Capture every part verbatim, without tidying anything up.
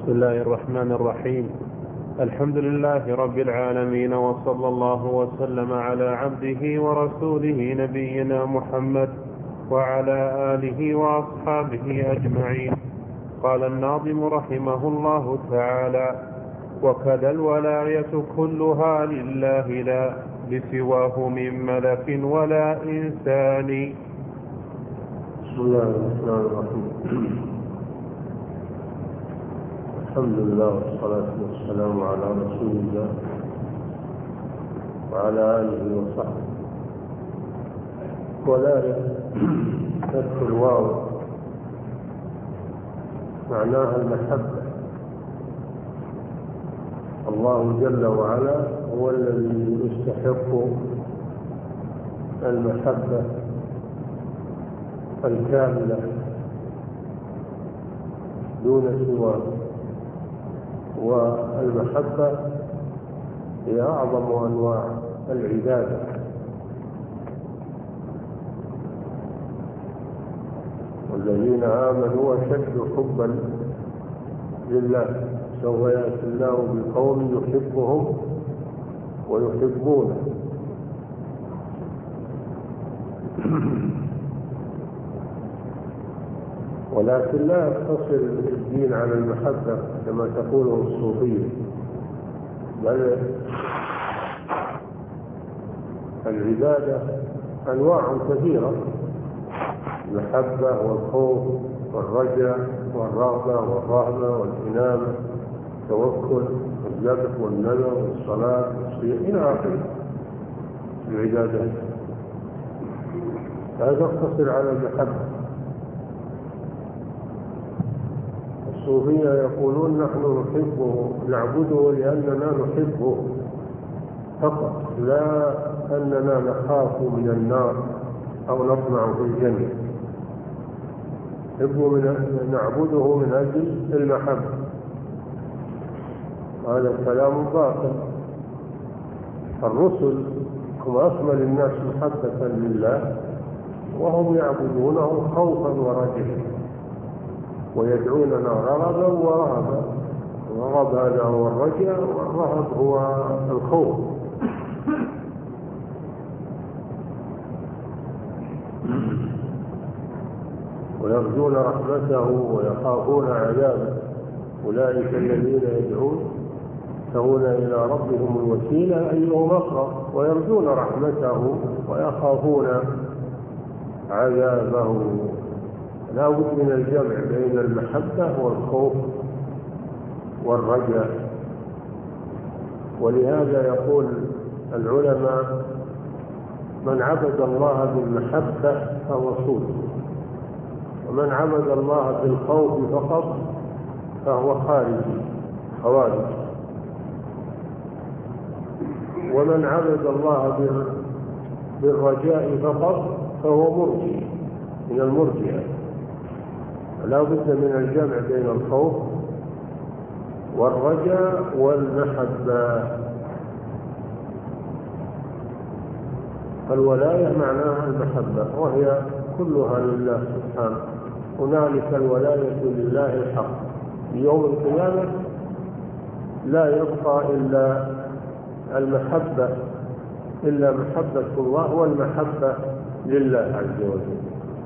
بسم الله الرحمن الرحيم. الحمد لله رب العالمين، وصلى الله وسلم على عبده ورسوله نبينا محمد وعلى آله وأصحابه أجمعين. قال الناظم رحمه الله تعالى: وكذا الولاية كلها لله لا لسواه من ملك ولا إنسان. بسم الله الرحمن الرحيم. الحمد لله والصلاة والسلام على رسول الله وعلى آله وصحبه. ولاية فتح الواو معناها المحبة. الله جل وعلا هو الذي يستحق المحبة الكاملة دون سواه، والمحبة هي أعظم أنواع العبادة. والذين آمنوا أشد حبا لله، سوف يأتي الله بقوم يحبهم ويحبونه. ولكن لا يقتصر الدين على المحبة كما تقوله الصوفية، بل العبادة أنواع كثيرة: المحبة والخوف والرجاء والرغبة والرهبة والإنابة والتوكل والذبح والندى والصلاة والصيام إلى آخره العبادات. لا تقتصر على المحبة. الصوفية يقولون نحن نحبه نعبده لأننا نحبه فقط، لا أننا نخاف من النار أو نطمع في الجنة. نحبه من نعبده من أجل المحبة. هذا الكلام باطل. الرسل هم أكمل الناس محبة لله، وهم يعبدونه خوفا ورجاء، ويدعوننا رغبا ورهبا. الرغب هذا هو الرجاء، والرهب هو الخوف. ويرجون رحمته ويخافون عذابه. أولئك الذين يدعون يبتغون إلى ربهم الوسيلة أيهم أقرب، ويرجون رحمته ويخافون عذابه. لا بد من الجمع بين المحبة والخوف والرجاء. ولهذا يقول العلماء: من عبد الله بالمحبة فهو صوفي، ومن عبد الله بالخوف فقط فهو خارجي خوارج، ومن عبد الله بالرجاء فقط فهو مرجئ من المرجئة. لا بد من الجمع بين الخوف والرجاء والمحبة. الولاية معناها المحبة، وهي كلها لله سبحانه. هنالك الولاية لله الحق. يوم القيامة لا يبقى إلا المحبة إلا محبة الله والمحبة لله عز وجل.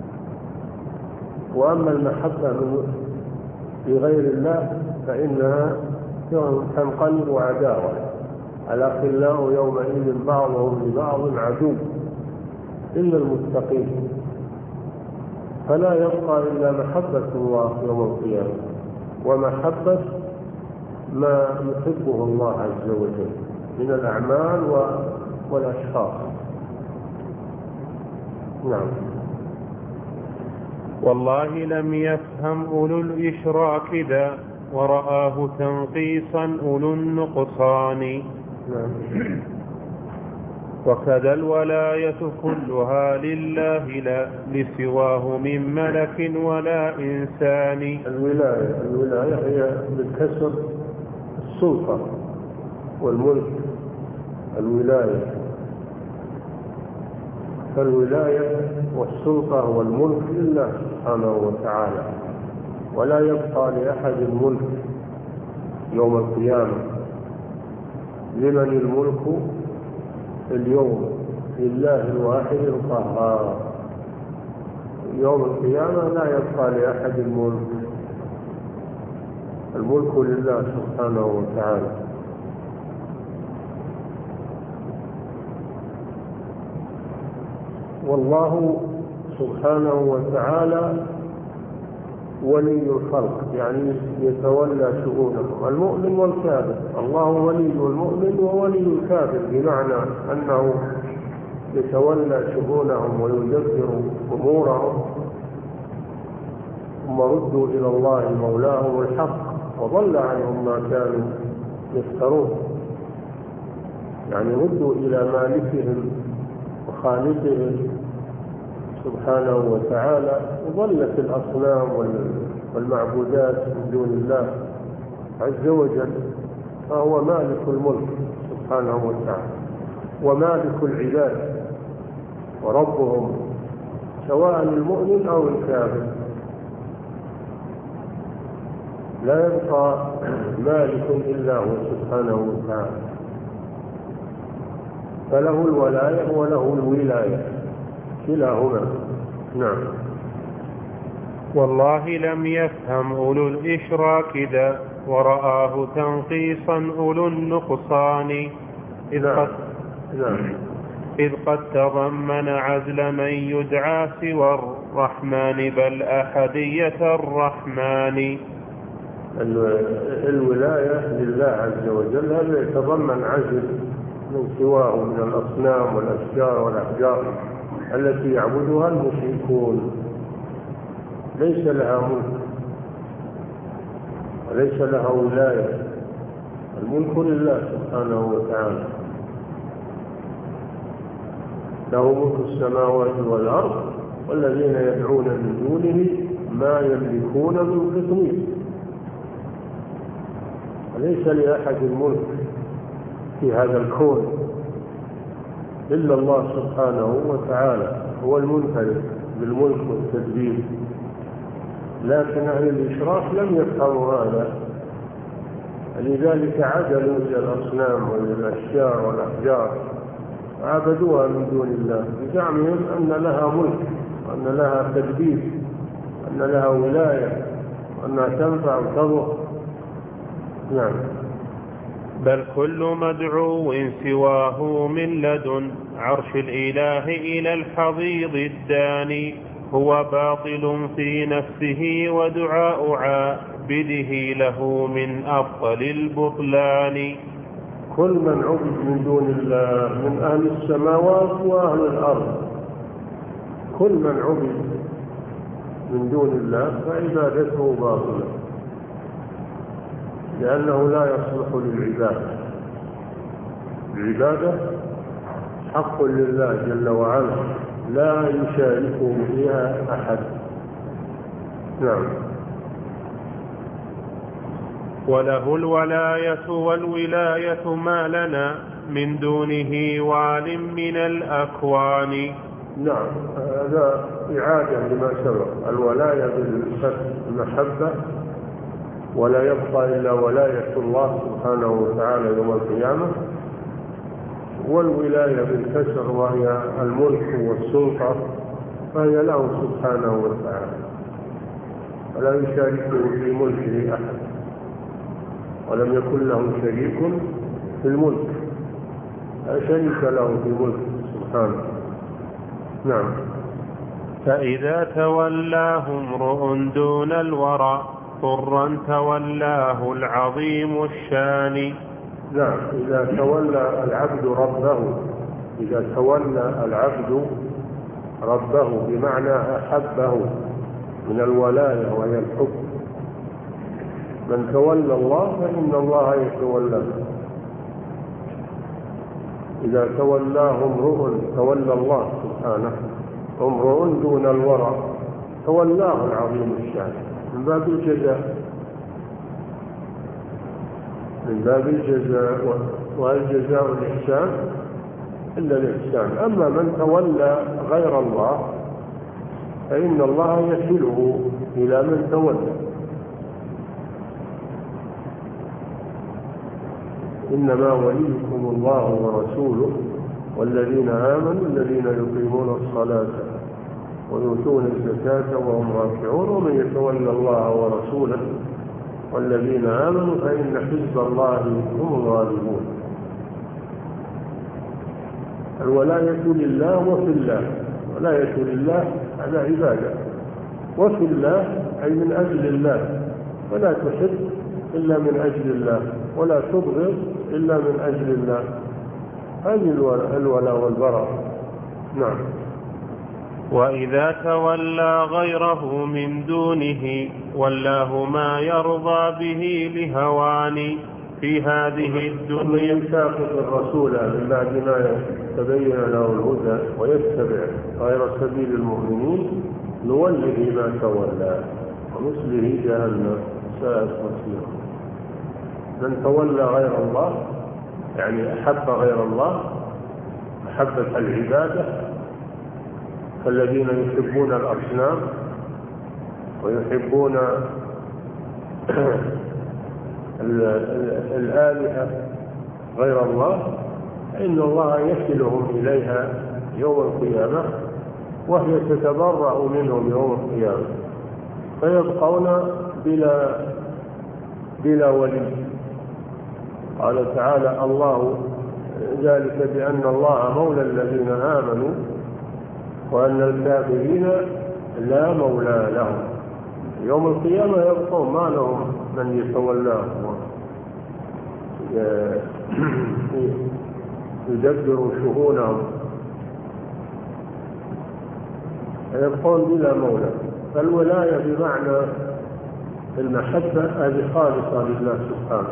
وأما المحبة في غير الله فإنها تنقلب عداوة. الأخلاء يومئذ بعضهم لبعض عدو إلا المتقين. فلا يبقى إلا محبة الله يوم القيامة، ومحبة ما يحبه الله عز وجل من الأعمال والأشخاص. نعم. والله لم يفهم أولو الإشراك ذا، ورآه تنقيصا أولو النقصان. نعم. وكذا الولاية كلها لله لا لسواه من ملك ولا إنسان. الولاية الولاية هي بالكسر السلطة والملك. الولاية فالولاية والسلطة والملك لله سبحانه وتعالى، ولا يبقى لأحد الملك يوم القيامة. لمن الملك اليوم؟ لله الواحد القهار. يوم القيامة لا يبقى لأحد الملك، الملك لله سبحانه وتعالى. والله سبحانه وتعالى ولي الخلق، يعني يتولى شؤونهم، المؤمن والكافر. الله ولي المؤمن وولي الكافر، بمعنى أنه يتولى شؤونهم ويدبر أمورهم، ثم ردوا إلى الله مولاهم الحق وضل عنهم ما كانوا يفترون. يعني ردوا إلى مالكهم وخالقهم سبحانه وتعالى، وظلت الأصنام والمعبودات من دون الله عز وجل، فهو مالك الملك سبحانه وتعالى ومالك العباد وربهم، سواء المؤمن أو الكافر. لا يبقى مالك إلا هو سبحانه وتعالى، فله الولاية وله الولاية كلاهما. نعم. والله لم يفهم أولو الإشراك ذا، ورآه تنقيصا أولو النقصان، إذ نعم. قد, نعم. إذ قد تضمن عزل من يدعى سوى الرحمن، بل أحدية الرحمن. الولاية لله عز وجل هذا يتضمن عزل من سواه من الأصنام والأشجار والأحجار التي يعبدها المشركون، ليس لها ملك وليس لها ولاية، الملك لله سبحانه وتعالى، له ملك السماوات والأرض، والذين يدعون من دونه ما يملكون من قطمير. وليس لأحد الملك في هذا الكون إلا الله سبحانه وتعالى، هو المنفرد بالملك والتدبير. لكن أهل الإشراك لم يفهموا هذا، لذلك عدلوا إلى الأصنام وإلى الأشجار والأحجار وعبدوها من دون الله، بزعمهم أن لها ملك وأن لها تدبير وأن لها ولاية وأنها تنفع وتضر. نعم. بل كل مدعو سواه من لدن عرش الإله إلى الحضيض الداني، هو باطل في نفسه، ودعاء عابده له من أفضل البطلان. كل من عبد من دون الله من أهل السماوات وأهل الأرض، كل من عبد من دون الله فعبادته باطلة، لأنه لا يصلح للعبادة. العبادة حق لله جل وعلا، لا يشاركه فيها أحد. نعم. وله الولاية والولاية ما لنا من دونه وال من الأكوان. نعم، هذا إعادة لما سبق. الولاية بالمحبة، ولا يبقى إلا ولاية الله سبحانه وتعالى يوم القيامة، والولاية بالكسر وهي الملك والسلطة، فهي له سبحانه وتعالى، ولا يشاركه في ملكه أحد، ولم يكن له شريك في الملك، لا شريك له في ملكه سبحانه. نعم. فإذا تولاه امرؤ دون الورى طرا تولاه العظيم الشان. نعم. إذا تولى العبد ربه، إذا تولى العبد ربه بمعنى أحبه، من الولاية وهي الحب. من تولى الله فإن الله يتولاه. إذا تولاه امرؤ تولى الله سبحانه، امرؤ دون الورى تولاه العظيم الشان، من باب الجزاء، من باب الجزاء، والجزاء الإحسان إلا الإحسان. أما من تولى غير الله فإن الله يكله إلى من تولى. إنما وليكم الله ورسوله والذين آمنوا الذين يقيمون الصلاة ويؤتون الزكاة وهم راكعون ومن يتولى الله ورسوله والذين آمنوا فإن حزب الله هم الغالبون. الولاية لله وفي الله. ولاية لله على عبادة، وفي الله أي من أجل الله، ولا تحب إلا من أجل الله، ولا تبغض إلا من أجل الله. هذه الولاء والبراء. نعم. وإذا تولى غيره من دونه ولاه ما يرضى به لهوان في هذه الدنيا. من يشاقق الرسول من بعد ما تبين له الهدى ويتبع غير سبيل المؤمنين نوله ما تولى ومثله جهنم ساءت مصيره. من تولى غير الله يعني أحب غير الله محبة العبادة فالذين يحبون الأصنام ويحبون الآلهة غير الله فإن الله يكلهم إليها يوم القيامة وهي تتبرأ منهم يوم القيامة فيبقون بلا بلا ولي. قال تعالى الله ذلك بأن الله مولى الذين آمنوا وأن الكافرين لا مولى لهم. يوم القيامة يبقون ما لهم من يتولاهم يدبر شؤونهم يبقون بلا مولى. فالولاية بمعنى المحبة هذه خالصة لله سبحانه.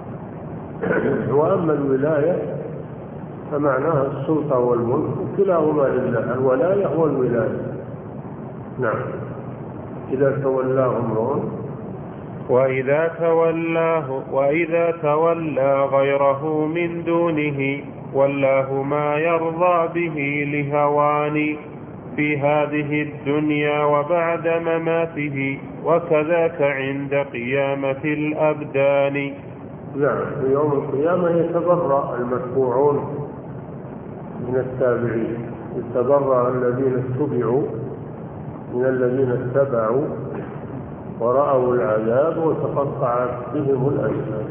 وأما الولاية فمعناها السلطة والملك كلاهما لله، الولاية والولاية. نعم. إذا تولاه امرؤ وإذا تولاه وإذا تولى غيره من دونه ولاه ما يرضى به لهوان في هذه الدنيا وبعد مماته وكذاك عند قيامة الأبدان. نعم. في يوم القيامة يتبرأ المتبوعون من التابعين، يتبرأ الذين اتبعوا من الذين اتبعوا ورأوا العذاب وتقطعت بهم الأسباب.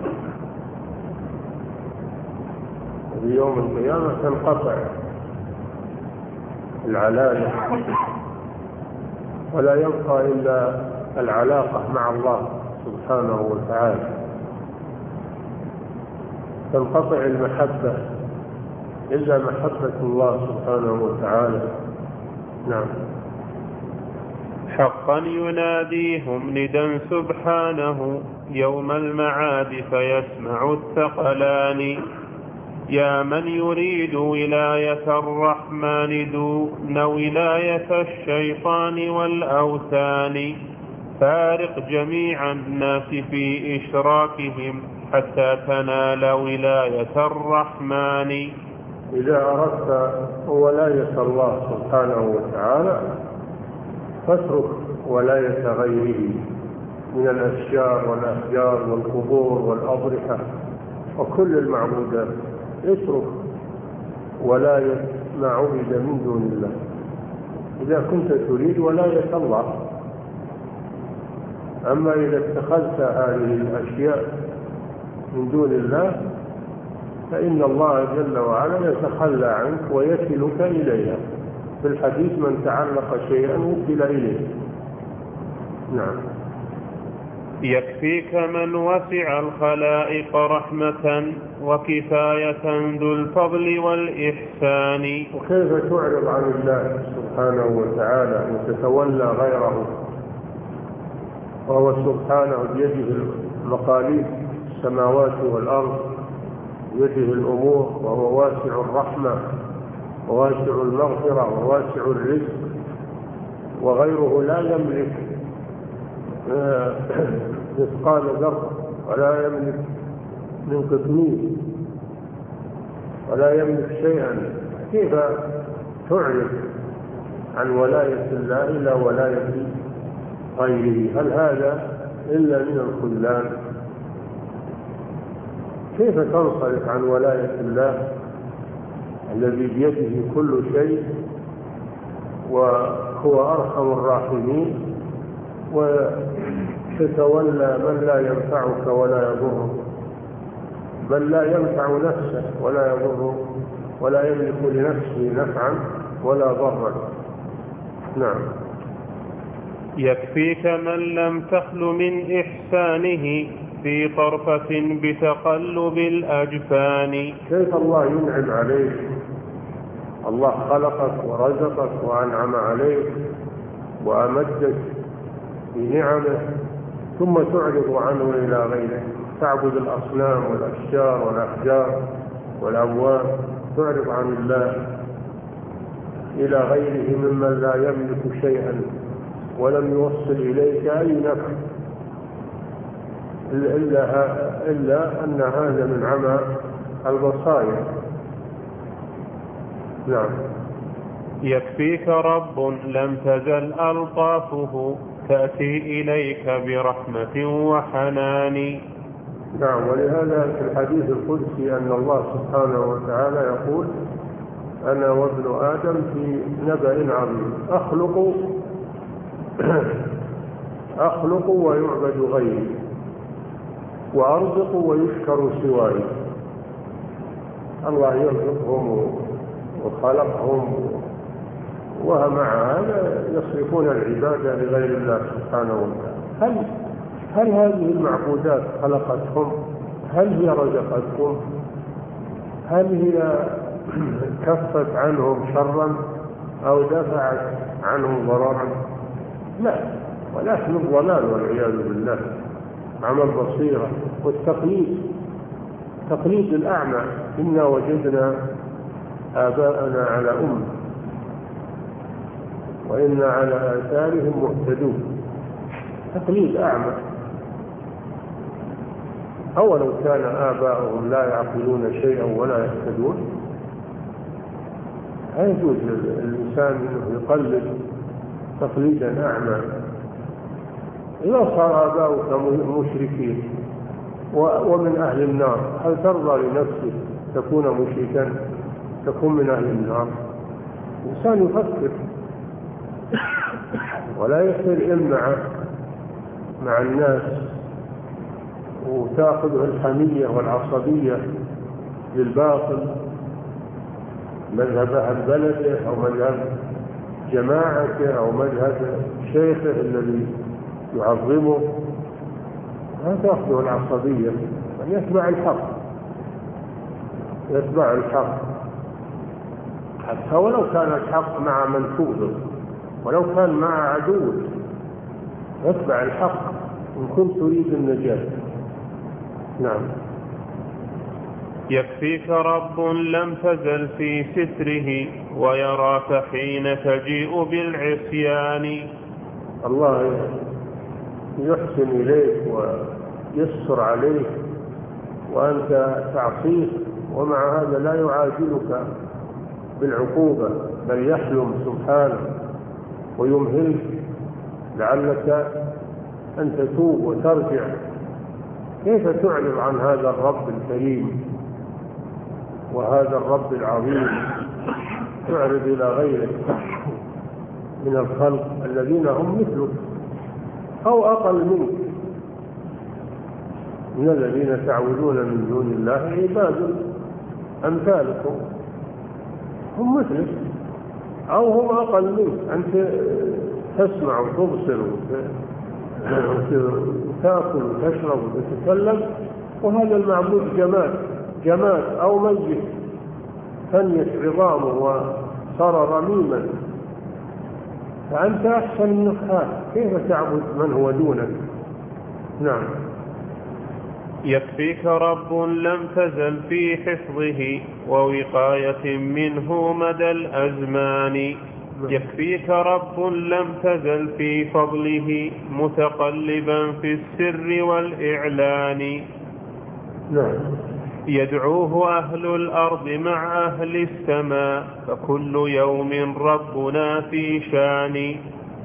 في يوم القيامة تنقطع العلاقة ولا يبقى إلا العلاقة مع الله سبحانه وتعالى، تنقطع المحبة إلا محبة الله سبحانه وتعالى. نعم. حقا يناديهم ندى سبحانه يوم المعاد فيسمع الثقلان يا من يريد ولاية الرحمن دون ولاية الشيطان والأوثان فارق جميع الناس في إشراكهم حتى تنال ولاية الرحمن. إذا أردت ولاية الله سبحانه وتعالى فاترك ولاية غيره من الأشجار والأحجار والقبور والأضرحة وكل المعبودات. اترك ولاية ما عبد من دون الله إذا كنت تريد ولاية الله. أما إذا اتخذت هذه الأشياء من دون الله فإن الله جل وعلا يتخلى عنك ويكلك إليها. في الحديث من تعلق شيئا وكل إليه. نعم. يكفيك من وسع الخلائق رحمة وكفاية ذو الفضل والإحسان. وكيف تعرض عن الله سبحانه وتعالى وتتولى غيره وهو سبحانه بيده مقاليد السماوات والأرض بيده الأمور وهو واسع الرحمة وواسع المغفرة وواسع الرزق وغيره لا يملك مثقال ذرة ولا يملك من قطمير ولا يملك شيئا. كيف تعرض عن ولاية الله إلى ولاية غيره؟ هل هذا إلا من الخذلان؟ كيف تنصرف عن ولاية الله الذي بيده كل شيء وهو أرحم الراحمين، وتتولى من لا ينفعك ولا يضرك، بل لا ينفع نفسه ولا يضره ولا يملك لنفسه نفعا ولا ضرا. نعم. يكفيك من لم تخل من إحسانه في طرفة بتقلب الأجفان. كيف الله ينعم عليك؟ الله خلقك ورزقك وأنعم عليك وأمدك بنعمه، ثم تعرض عنه إلى غيره، تعبد الأصنام والأشجار والأحجار والأموات، تعرض عن الله إلى غيره ممن لا يملك شيئا ولم يوصل إليك أي نفع، إلا, إلا أن هذا من عمى البصائر. نعم. يكفيك رب لم تزل ألطافه تأتي إليك برحمة وحنان. نعم. ولهذا في الحديث القدسي أن الله سبحانه وتعالى يقول: أنا وابن آدم في نبأ عظيم، أخلق أخلق ويعبد غيري، وأرزق ويشكر سواي. الله يرزقهم وخلقهم، ومع هذا يصرفون العبادة لغير الله سبحانه وتعالى. هل هل هذه المعبودات خلقتهم؟ هل هي رزقتهم؟ هل هي كفت عنهم شرا أو دفعت عنهم ضررا؟ لا، ولكن الضلال والعياذ بالله، عمى البصيرة والتقليد، تقليد الأعمى. إنا وجدنا آباءنا على أمة وإنا على آثارهم مهتدون. تقليد أعمى. أولو كان آباؤهم لا يعقلون شيئا ولا يهتدون؟ لا يجوز للإنسان أنه يقلد تقليدا أعمى. إذا صار آباؤك مشركين ومن أهل النار، هل ترضى لنفسك تكون مشركا، تكون من أهل النار؟ الإنسان يفكر ولا يصير إمعة مع الناس وتأخذ الحمية والعصبية للباطل، مذهب أهل بلده أو مذهب جماعته أو مذهب شيخه الذي يعظمه، لا تأخذه العصبية، أن يتبع الحق، يتبع الحق حتى ولو كان الحق مع من تؤذر، ولو كان مع عدو، يتبع الحق إن كنت تريد النجاة. نعم. يكفيك رب لم تزل في ستره ويراك حين تجيء بالعصيان. الله يحسن إليك ويسر عليك وأنت تعصيه، ومع هذا لا يعاجلك بالعقوبة، بل يحلم سبحانه ويمهلك لعلك أن تتوب وترجع. كيف تعرض عن هذا الرب الكريم وهذا الرب العظيم، تعرض إلى غيره من الخلق الذين هم مثلك أو أقل منك، من الذين تعبدون من دون الله عباد أمثالكم، هم مثلك أو هم أقل منك. أنت تسمع وتبصر وتأكل وتشرب وتتكلم، وهذا المعبود جماد جماد أو ميت فنيت عظامه وصار رميما، فأنت أحسن النفحات، كيف تعبد من هو دونك؟ نعم. يكفيك رب لم تزل في حفظه ووقاية منه مدى الأزمان. يكفيك رب لم تزل في فضله متقلبا في السر والإعلان. نعم. يدعوه أهل الأرض مع أهل السماء فكل يوم ربنا في شان.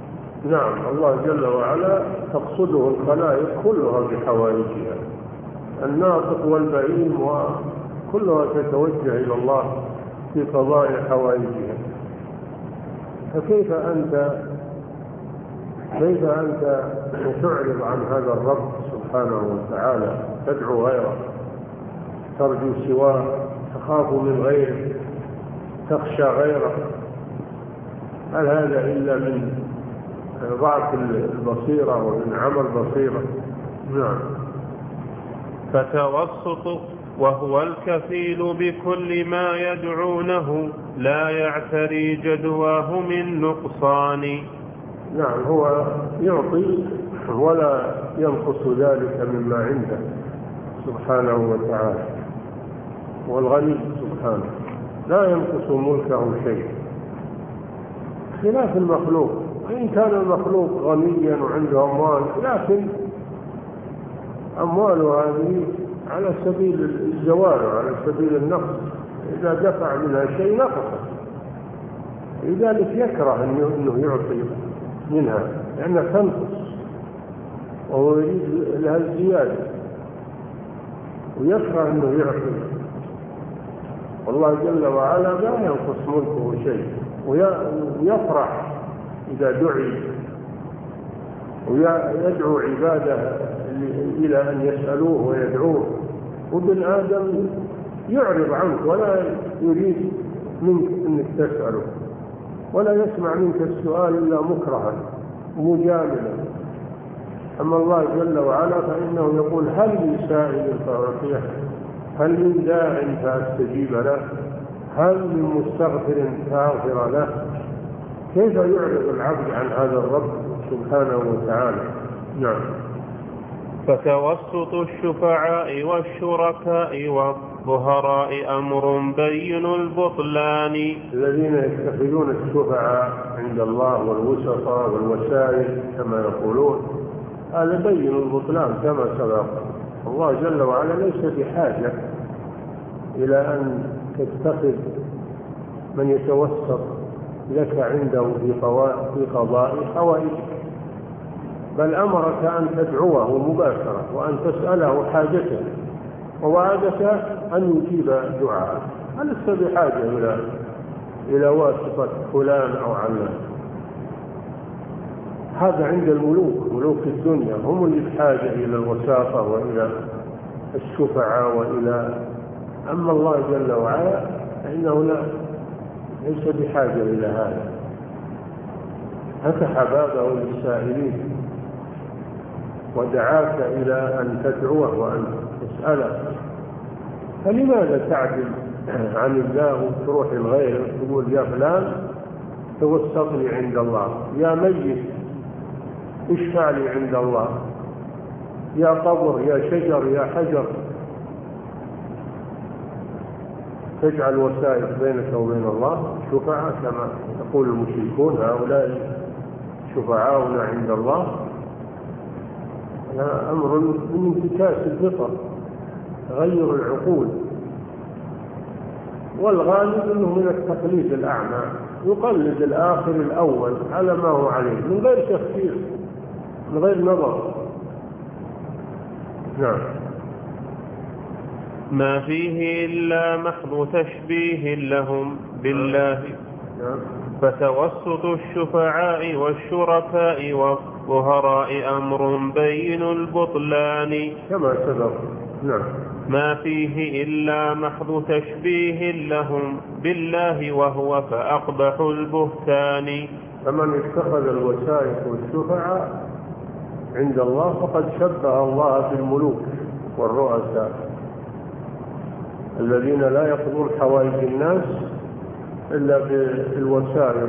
نعم. الله جل وعلا تقصده الخلائق كلها بحوائجها، الناطق والبهيم وكلها تتوجه إلى الله في قضاء حوائجها. فكيف أنت كيف أنت تعرض عن هذا الرب سبحانه وتعالى، تدعو غيره، ترجو سواه، تخاف من غيره، تخشى غيره؟ هل هذا إلا من ضعف البصيرة ومن عمل بصيرة؟ نعم. فتوسط وهو الكفيل بكل ما يدعونه لا يعتري جدواه من نقصان. نعم، هو يعطي ولا ينقص ذلك مما عنده سبحانه وتعالى، والغني سبحانه لا ينقص ملكه شيء، خلاف المخلوق. وإن كان المخلوق غنيا وعنده أموال، لكن أمواله هذه على سبيل الزوال وعلى سبيل النقص، إذا دفع منها شيء نقص، لذلك يكره أنه يعطي منها لأنها تنقص، وهو يريد لها الزيادة ويكره أنه يعطي. والله جل وعلا لا ينقص ملكه شيء، ويفرح إذا دعي ويدعو عباده إلى أن يسألوه ويدعوه. وابن آدم يعرض عنك ولا يريد منك أنك تسأله، ولا يسمع منك السؤال إلا مكرها مجاملا. أما الله جل وعلا فإنه يقول: هل من سائل فأعطيه، هل من داع فأستجيب له، هل من مستغفر فأغفر له. كيف يعرض العبد عن هذا الرب سبحانه وتعالى؟ نعم. فتوسط الشفعاء والشركاء والظهراء أمر بين البطلان. الذين يتخذون الشفعاء عند الله والوسطاء والوسائل كما يقولون، هذا بين البطلان كما سبق. الله جل وعلا ليس بحاجة إلى أن تتخذ من يتوسط لك عنده في قضاء حوائجك، بل أمرك أن تدعوه مباشرة وأن تسأله حاجته، ووعدك أن يجيب دعاءك. لست بحاجة إلى إلى واسطة فلان أو علان. هذا عند الملوك، ملوك الدنيا هم اللي بحاجة إلى الوساطة وإلى الشفعاء وإلى. أما الله جل وعلا فإنه لا ليس بحاجة إلى هذا. فتح بابه للسائلين ودعاك إلى أن تدعوه وأن تسأله، فلماذا تعدل عن الله وتروح الغير تقول: يا فلان توسط لي عند الله، يا ميت اشفع لي عند الله، يا قبر، يا شجر، يا حجر. تجعل وسائل بينك وبين الله شفعاء كما يقول المشركون: هؤلاء شفعاؤنا عند الله. هذا أمر من انتكاس الفطر، تغير العقول. والغالب أنه من التقليد الأعمى، يقلد الآخر الأول على ما هو عليه من غير تفكير، من غير نظر. نعم. ما فيه إلا محض تشبيه لهم بالله. نعم. فتوسط الشفعاء والشركاء والظهراء أمر بين البطلان كما سبق. نعم. ما فيه إلا محض تشبيه لهم بالله وهو فأقبح البهتان. فمن اتخذ الوسائط والشفعاء عند الله فقد شبه الله بالملوك والرؤساء الذين لا يقضون حوائج الناس إلا بالوسائل،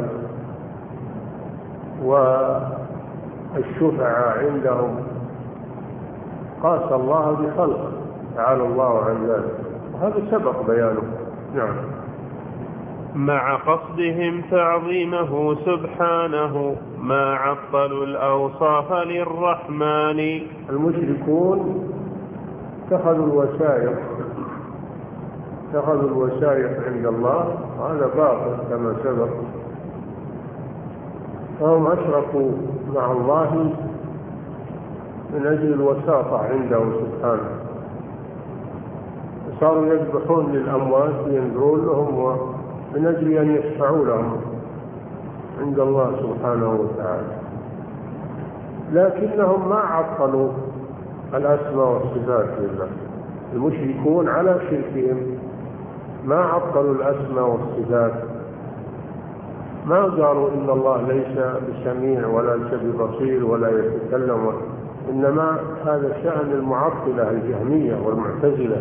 والشفعاء عندهم قاس الله بخلقه تعالى الله عن ذلك، وهذا سبق بيانه. نعم. مع قصدهم تعظيمه سبحانه ما عطلوا الأوصاف للرحمن. المشركون اتخذوا الوسائل اتخذوا الوسائل عند الله، هذا باطل كما سبق. فهم أشركوا مع الله من أجل الوساطة عنده سبحانه، صاروا يذبحون للأموات ينذرون لهم من أجل أن يشفعوا لهم عند الله سبحانه وتعالى، لكنهم ما عطلوا الأسماء والصفات لله. المشركون على شركهم ما عطلوا الأسماء والصفات، ما قالوا إن الله ليس بسميع ولا ليس ببصير ولا يتكلم، إنما هذا شأن المعطلة الجهمية والمعتزلة.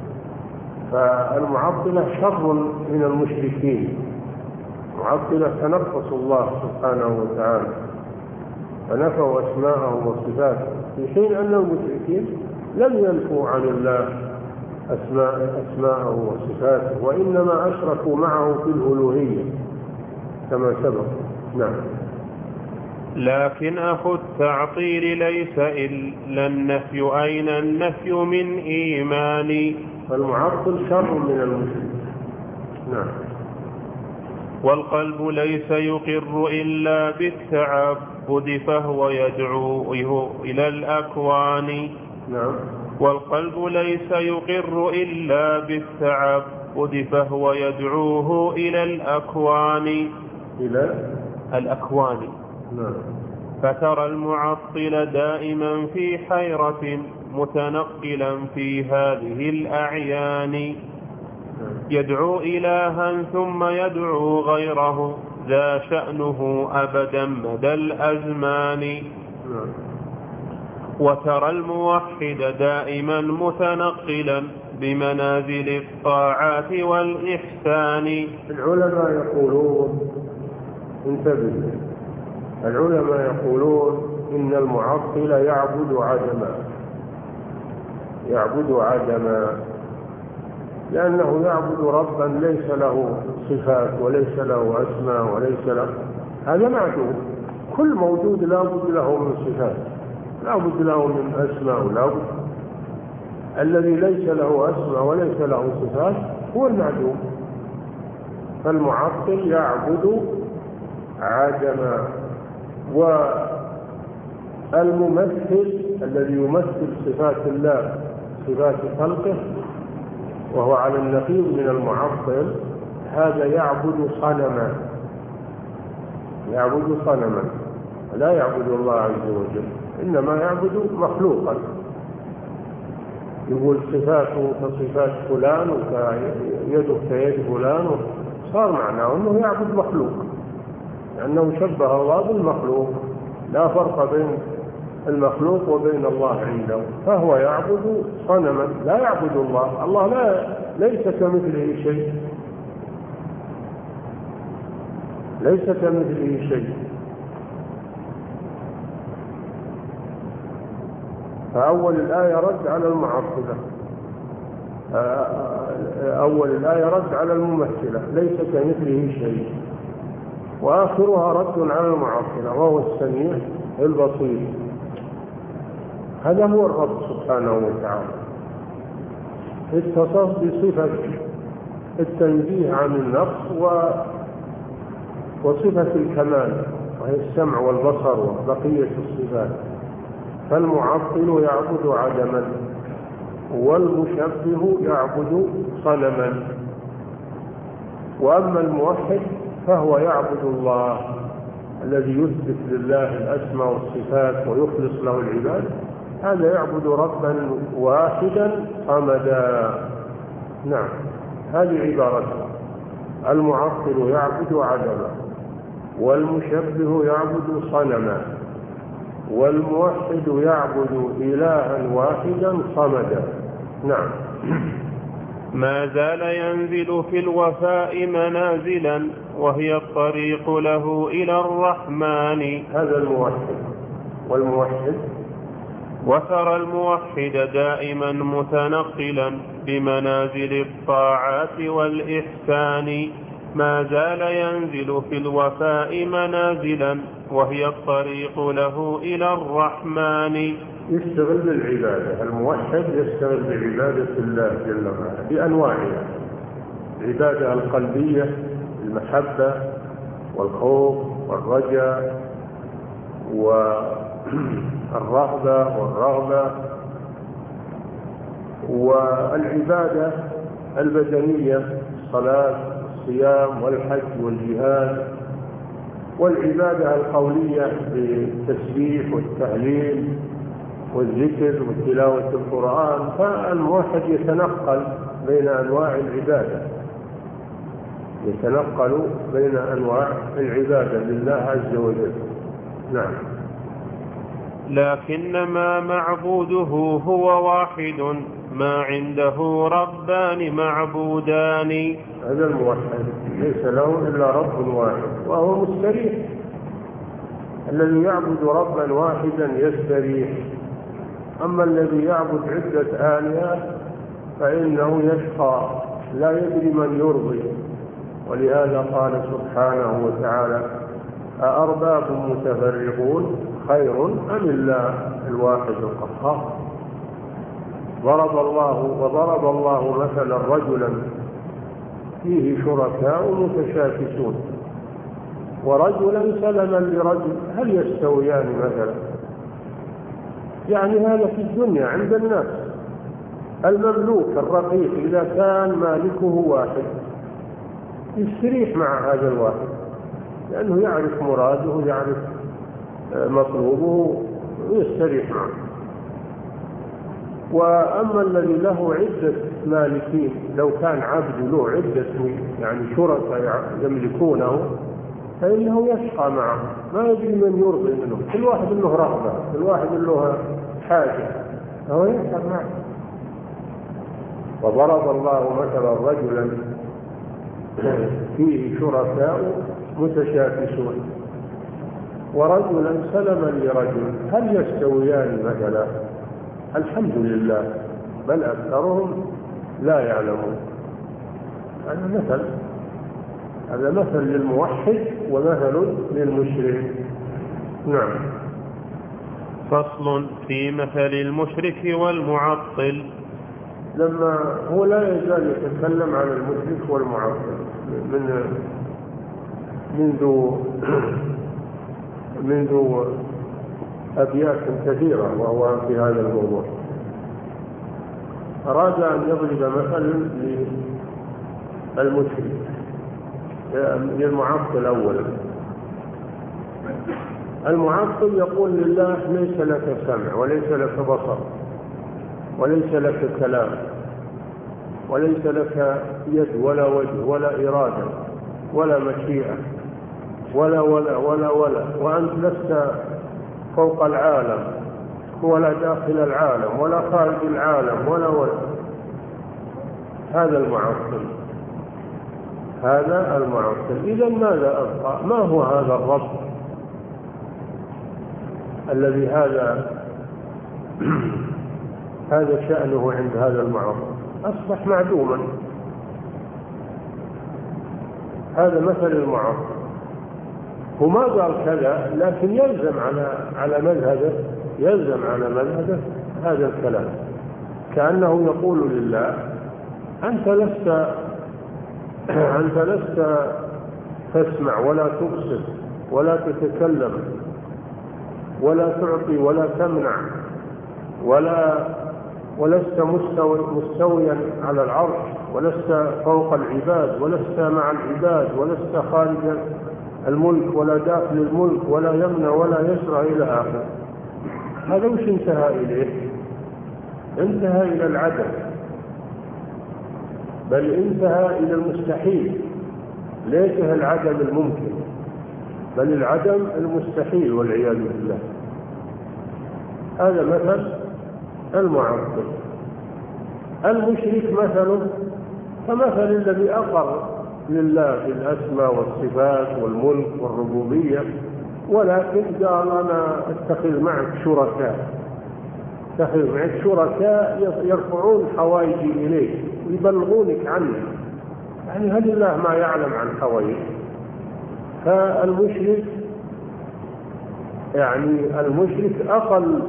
فالمعطلة شر من المشركين، معطلة تنقصوا الله سبحانه وتعالى فنفوا أسماءه وصفاته، في حين أن المشركين لم ينفوا عن الله أسماء أسماءه وصفاته، وإنما أشركوا معه في الألوهية كما سبق. نعم. لكن أخو التعطيل ليس إلا النفي، أين النفي من إيماني؟ فالمعطل شر من المشرك. نعم. والقلب ليس يقر إلا بالتعبد فهو يدعوه إلى الأكوان. نعم. والقلب ليس يقر إلا بالتعبد فهو يدعوه إلى الأكوان إلى الأكوان. نعم. فترى المعطل دائما في حيرة متنقلا في هذه الأعيان، يدعو إلها ثم يدعو غيره ذا شأنه أبدا مدى الأزمان. وترى الموحد دائما متنقلا بمنازل الطاعات والإحسان. العلماء يقولون، انتبه، العلماء يقولون إن المعطل يعبد عدما، يعبد عدما لأنه يعبد ربا ليس له صفات وليس له أسماء وليس له، هذا معدوم. كل موجود لا بد له من صفات، لا بد له من أسماء، لا بد. الذي ليس له أسماء وليس له صفات هو المعدوم. فالمعطل يعبد عدما. والممثل الذي يمثل صفات الله صفات خلقه وهو على النقيض من المعطل، هذا يعبد صنما، يعبد صنما لا يعبد الله عز وجل، إنما يعبد مخلوقا. يقول صفاته كصفات فلان ويده كيد فلان، صار معناه أنه يعبد مخلوق، لأنه شبه الله بالمخلوق، لا فرق بين المخلوق وبين الله عنده، فهو يعبد صنما لا يعبد الله. الله لا ليس كمثله شيء، ليس كمثله شيء. فأول الآية رد على المعطلة، أول الآية رد على الممثلة ليس كمثله شيء، وآخرها رد على المعطلة وهو السميع البصير. هذا هو الرب سبحانه وتعالى، اتصف بصفة التنزيه عن النقص وصفة الكمال وهي السمع والبصر وبقية الصفات. فالمعطل يعبد عدما والمشبه يعبد صنما، وأما الموحد فهو يعبد الله الذي يثبت لله الأسماء والصفات ويخلص له العباد، هذا يعبد ربا واحدا صمدا. نعم، هذه عبارته. المعطل يعبد عدما، والمشبه يعبد صنما، والموحد يعبد إلها واحدا صمدا. نعم. ما زال ينزل في الوفاء منازلا وهي الطريق له إلى الرحمن. هذا الموحد. والموحد وترى الموحد دائما متنقلا بمنازل الطاعات والإحسان. ما زال ينزل في الوفاء منازلا وهي الطريق له إلى الرحمن. يشتغل بالعبادة. الموحد يشتغل بعبادة الله جل وعلا بأنواعها، العبادة القلبية، المحبة والخوف والرجاء والرغبة والرغبة والعبادة البدنية الصلاة الصيام والحج والجهاد، والعبادة القولية بالتسبيح والتهليل والذكر وتلاوة القرآن. فالموحد يتنقل بين أنواع العبادة، يتنقل بين أنواع العبادة لله عز وجل. نعم. لكنما معبوده هو واحد، ما عنده ربان معبودان. هذا الموحد ليس له إلا رب واحد وهو مستريح. الذي يعبد ربا واحدا يستريح، أما الذي يعبد عدة آلهة فإنه يشقى لا يدري من يرضي. ولهذا قال سبحانه وتعالى: أأرباب متفرقون خير أم الله الواحد القهار. ضرب الله وضرب الله مثلا رجلا فيه شركاء متشاكسون ورجلا سلما لرجل هل يستويان مثلا؟ يعني هذا في الدنيا عند الناس. المملوك الرقيق إذا كان مالكه واحد يستريح مع هذا الواحد، لأنه يعرف مراده يعرف مطلوبه ويستريح معه. وأما الذي له عدة مالكين، لو كان عبد له عدة يعني شركاء يملكونه فإنه يشقى معه، ما يدري من يرضي منه، كل واحد له رغبة، كل واحد له حاجة، هو يشقى معه. وضرب الله مثلا رجلا فيه شركاء متشاكسون ورجلا سلما لرجل هل يستويان مثلا؟ الحمد لله، بل أكثرهم لا يعلمون. هذا مثل هذا مثل للموحد ومثل للمشرك. نعم. فصل في مثل المشرك والمعطل. لما هو لا يزال يتكلم عن المشرك والمعطل من منذ منذ أبيات كثيرة وهو في هذا الموضوع. أراد أن يضرب مثلا للمشرك للمعطل أولا. المعطل يقول لله ليس لك سمع وليس لك بصر وليس لك كلام وليس لك يد ولا وجه ولا إرادة ولا مشيئة ولا ولا ولا ولا وأنت لست فوق العالم ولا داخل العالم ولا خارج العالم ولا ولا. هذا المعطل هذا المعطل. إذا ماذا أبقى؟ ما هو هذا الرب الذي هذا هذا شأنه عند هذا المعطل؟ أصبح معدوما. هذا مثل المعطل. وما قال كذا، لكن يلزم على على مذهبه يلزم على مذهبه هذا الكلام، كأنه يقول لله أنت لست أنت لست تسمع ولا تبصر ولا تتكلم ولا تعطي ولا تمنع ولا ولست مستوي مستويا على العرش ولست فوق العباد ولست مع العباد ولست خارج الملك ولا داخل الملك ولا يمنع ولا يسرع إلى آخر. هذا وش انتهى إليه؟ انتهى إلى العدم، بل انتهى إلى المستحيل. ليس العدم الممكن بل العدم المستحيل والعياذ بالله. هذا مثل المعطل. المشرك مثله فمثل الذي أقر لله في الأسماء والصفات والملك والربوبية، ولكن قال أنا أتخذ معك شركاء أتخذ معك شركاء يرفعون حوائجي إليك ويبلغونك عني. يعني هل الله ما يعلم عن حوائج؟ فالمشرك يعني المشرك أقل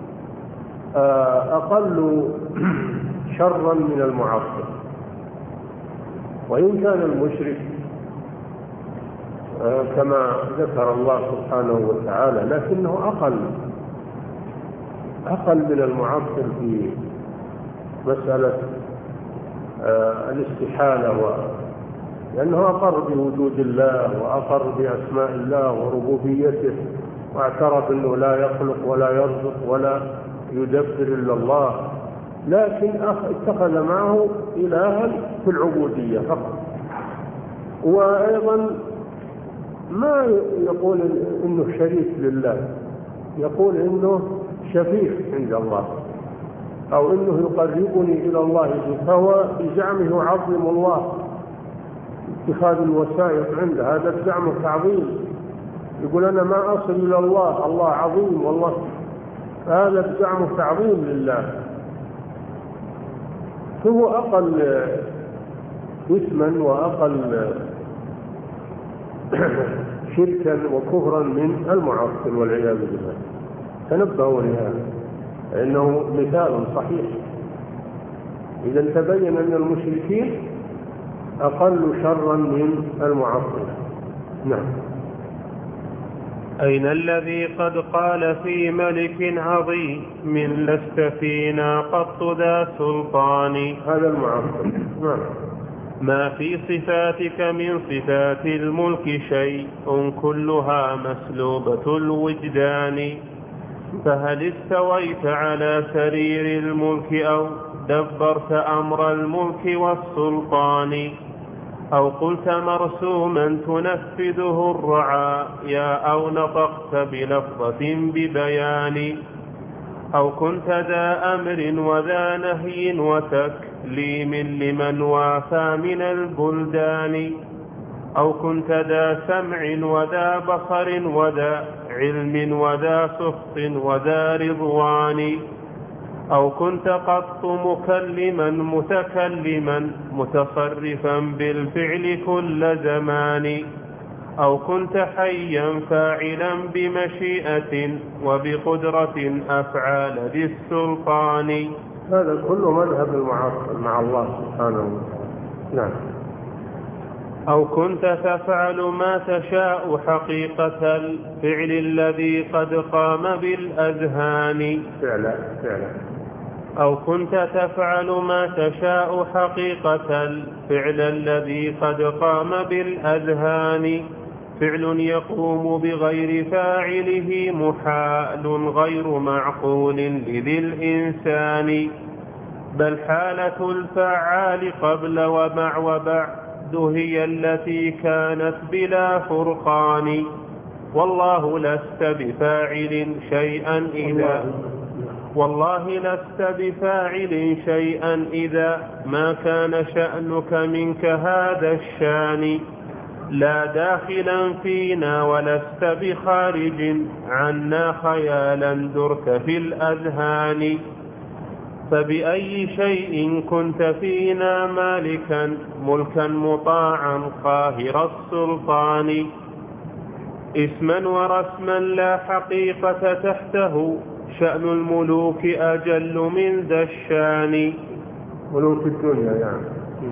أقل شرا من المعطل. وإن كان المشرك كما ذكر الله سبحانه وتعالى لكنه أقل أقل من المعطل في مسألة آه الاستحالة و... لأنه أقر بوجود الله وأقر بأسماء الله وربوبيته، واعترف أنه لا يخلق ولا يرزق ولا يدبر إلا الله، لكن اتخذ معه إلها في العبودية فقط. وأيضا ما يقول إنه شريك لله، يقول إنه شفيع عند الله، أو إنه يقربني إلى الله، فهو بزعمه يعظم الله، اتخاذ الوسائط عنده هذا الزعم تعظيم، يقول أنا ما أصل إلى الله، الله عظيم والله، هذا الزعم تعظيم لله، فهو أقل إثما وأقل شركا وكفرا من المعطل والعياذ بالله. تنبهوا لهذا إنه مثال صحيح. إذا تبين أن المشركين أقل شرا من المعطلة. نعم. أين الذي قد قال في ملك عظيم من لست فينا قط ذا سلطان؟ هذا المعطل. نعم. ما في صفاتك من صفات الملك شيء كلها مسلوبة الوجدان، فهل استويت على سرير الملك أو دبرت أمر الملك والسلطان، أو قلت مرسوما تنفذه الرعايا، أو نطقت بلفظة ببيان، أو كنت ذا أمر وذا نهي وتكليم لمن وافى من البلدان، أو كنت ذا سمع وذا بصر وذا علم وذا سخط وذا رضوان، أو كنت قط مكلما متكلما متصرفا بالفعل كل زمان، أو كنت حيا فاعلا بمشيئة وبقدرة أفعال ذي السلطان. هذا كله مذهب المعاصر مع الله سبحانه وتعالى. نعم. أو كنت تفعل ما تشاء حقيقة الفعل الذي قد قام بالأذهان. فعلا فعلا. أو كنت تفعل ما تشاء حقيقة الفعل الذي قد قام بالأذهان، فعل يقوم بغير فاعله محال غير معقول لذي الإنسان، بل حالة الفعال قبل ومع وبعد هي التي كانت بلا فرقان، والله لست بفاعل شيئا إذا والله لست بفاعل شيئا إذا ما كان شأنك منك هذا الشان، لا داخلا فينا ولست بخارج عنا خيالا درك في الأذهان، فبأي شيء كنت فينا مالكا ملكا مطاعا قاهر السلطان، اسما ورسما لا حقيقة تحته شأن الملوك أجل من ذا الشان. ملوك الدنيا يعني.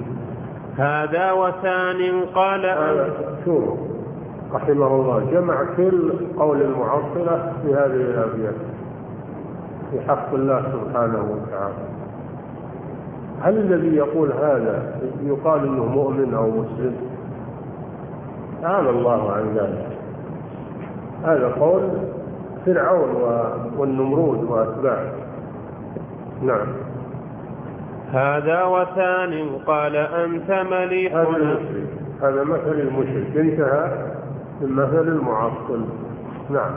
هذا وثان قال هذا شوف رحمه الله جمع كل قول المعطلة في هذه الأبيات في حق الله سبحانه وتعالى. هل الذي يقول هذا يقال انه مؤمن او مسلم؟ تعالى الله عن ذلك. هذا قول فرعون والنمرود واتباعه. نعم. هذا وثان قال أنت مليكنا. هذا مثل المشرك انتهى من مثل المعطل. نعم.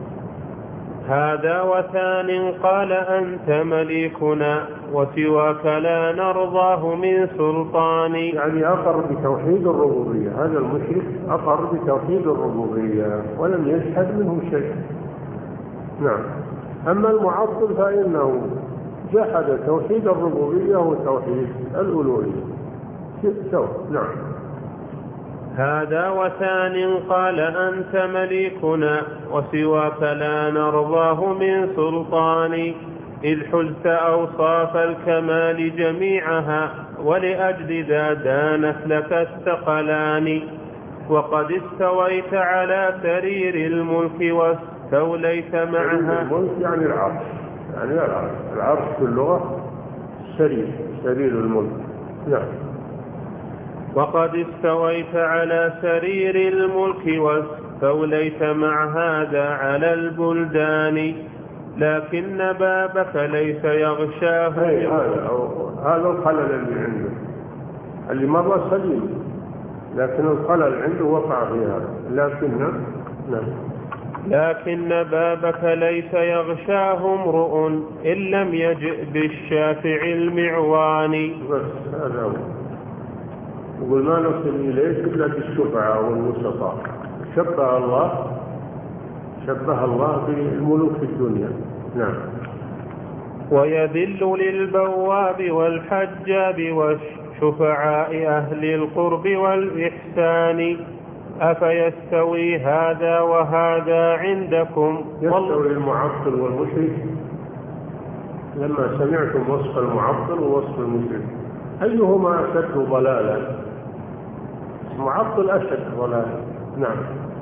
هذا وثان قال أنت مليكنا وسواك لا نرضاه من سلطان. يعني أقر بتوحيد الربوبية، هذا المشرك أقر بتوحيد الربوبية ولم يشهد منه شيء. نعم. أما المعطل فإنه جحد توحيد الربوبية وتوحيد الألوهية سوى. نعم. هذا وثان قال أنت مليكنا وسواك لا نرضاه من سلطان، إذ حزت أوصاف الكمال جميعها ولأجل ذا دانت لك الثقلان، وقد استويت على سرير الملك واستوليت معها. الملك يعني العرش، يعني العرش, العرش في اللغة السرير، سرير الملك. نعم. وقد استويت على سرير الملك واستوليت مع هذا على البلدان، لكن بابك ليس يغشاه. هذا هذا الخلل اللي عنده، اللي مر سليم، لكن الخلل عنده وقع في هذا. لكن نعم. لكن بابك ليس يغشاه امرؤ إن لم يجئ بالشافع المعوان. بس هذا هو. يقول ما نصل إليه إلا بالشفعاء والوسطاء. شبه الله شبه الله بالملوك في الدنيا. نعم. ويذل للبواب والحجاب والشفعاء أهل القرب والإحسان، أفيستوي هذا وهذا عندكم؟ يستوي المعطل والمشرك؟ لما سمعتم وصف المعطل ووصف المشرك أيهما أشد ضلالا؟ المعطل أشد ضلالا. نعم.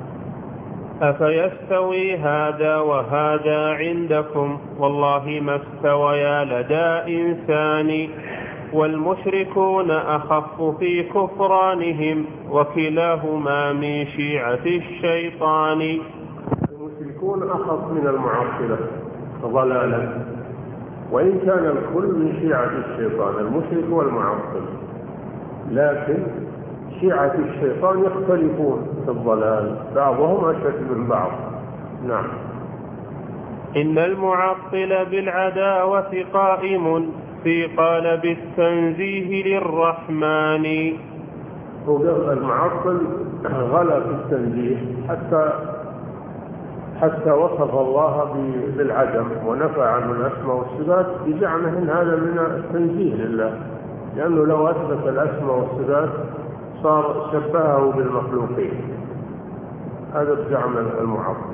أفيستوي هذا وهذا عندكم؟ والله ما استويا لدى إنسان، والمشركون أخف في كفرانهم وكلاهما من شيعة الشيطان. المشركون أخف من المعطلة ضلالا، وإن كان الكل من شيعة الشيطان، المشرك والمعطل، لكن شيعة الشيطان يختلفون في الضلال، بعضهم أشد من بعض. نعم. إن المعطل بالعداوة قائم في قالب التنزيه للرحمن. وقال المعطل غلا في التنزيه حتى حتى وصف الله بالعدم ونفى عنه الأسماء والصفات بزعمه إن هذا من التنزيه لله، لأنه لو أثبت الأسماء والصفات صار شبهه بالمخلوقين. هذا بزعم المعطل،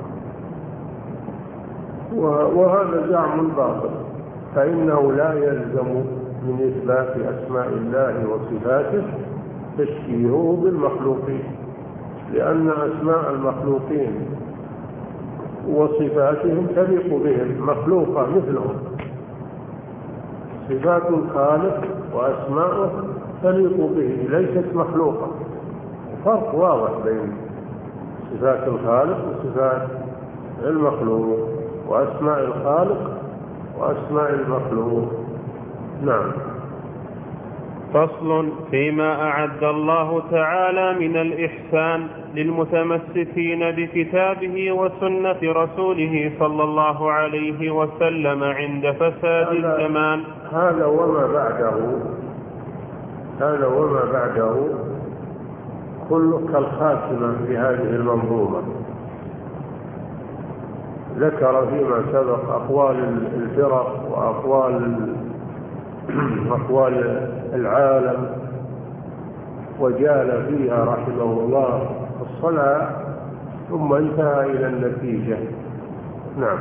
وهذا زعم باطل، فإنه لا يلزم من إثبات أسماء الله وصفاته تشبيهه بالمخلوقين، لأن أسماء المخلوقين وصفاتهم تليق بهم، مخلوقة مثلهم. صفات الخالق وأسماءه تليق به، ليست مخلوقة. فرق واضح بين صفات الخالق وصفات المخلوق، وأسماء الخالق وأسماء المخلوق. نعم. فصل فيما أعد الله تعالى من الإحسان للمتمسكين بكتابه وسنة رسوله صلى الله عليه وسلم عند فساد الزمان. هذا وما بعده هذا وما بعده كله كالخاتمة في هذه المنظومة. ذكر فيما سبق أقوال الفرق وأقوال أقوال العالم، وجال فيها رحمه الله الصلاة، ثم انتهى إلى النتيجة. نعم.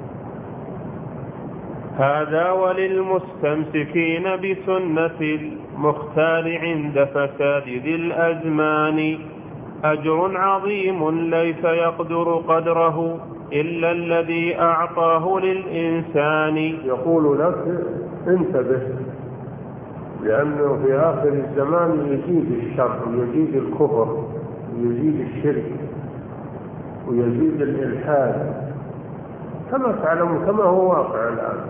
هذا وللمستمسكين بسنة المختار عند فساد ذي الأزمان أجر عظيم ليس يقدر قدره إلا الذي أعطاه للإنسان. يقول لك انتبه، لأنه في آخر الزمان يزيد الشر ويزيد الكفر ويزيد الشرك ويزيد الإلحاد كما تعلم، كما هو واقع الآن.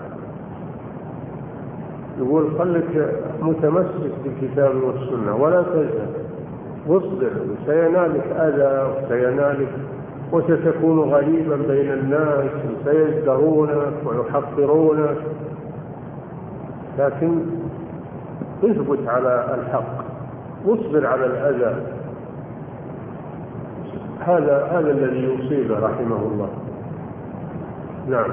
يقول خلك متمسك بالكتاب والسنة ولا تزهد، واصبر، وسينالك أذى وسينالك وستكون غريبا بين الناس وسيزدرونك ويحقرونك، لكن اثبت على الحق واصبر على الأذى. هذا هذا الذي يصيبه رحمه الله. نعم.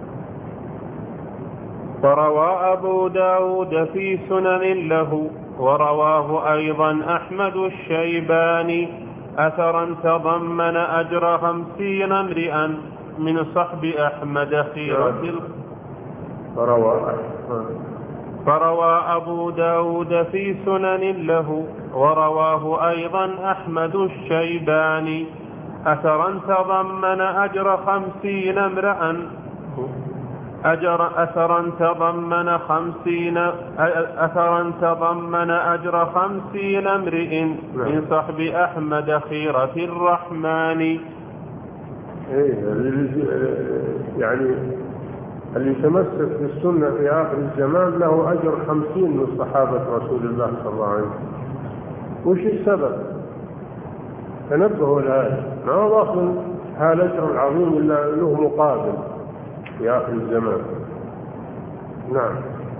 فروى أبو داود في سنن له، ورواه أيضا أحمد الشيباني أثرا تضمن أجر خمسين امرئا من صحب أحمد خيرة. فروى فروى أبو داود في سنن له، ورواه أيضا أحمد أجر أثرا تضمن خمسين أثرا تضمن أجر خمسين امرئ من صحب أحمد خيرة الرحمن. يعني اللي تمسك بالسنة في آخر الزمان له أجر خمسين من صحابة رسول الله صلى الله عليه وسلم. وش السبب؟ تنبهوا لهذا، ما ضاف هذا الأجر العظيم إلا له مقابل في آخر الزمان. نعم.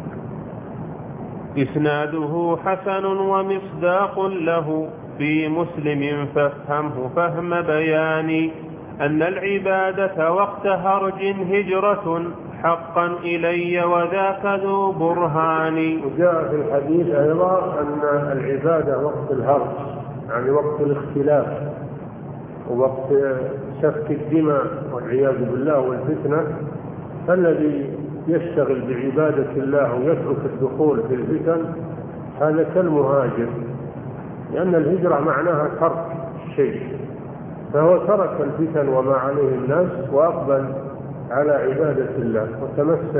إسناده حسن ومصداق له في مسلم فافهمه فهم بيان أن العبادة وقت هرج هجرة حقا إلي وذاك ذو برهان. وجاء في الحديث أيضا أن العبادة وقت الهرج يعني وقت الاختلاف ووقت سفك الدماء والعياذ بالله والفتنة، فالذي يشتغل بعبادة الله ويترك الدخول في الفتن هذا كالمهاجر، لأن الهجرة معناها ترك الشيء، فهو ترك الفتن وما عليه الناس وأقبل على عبادة الله وتمسك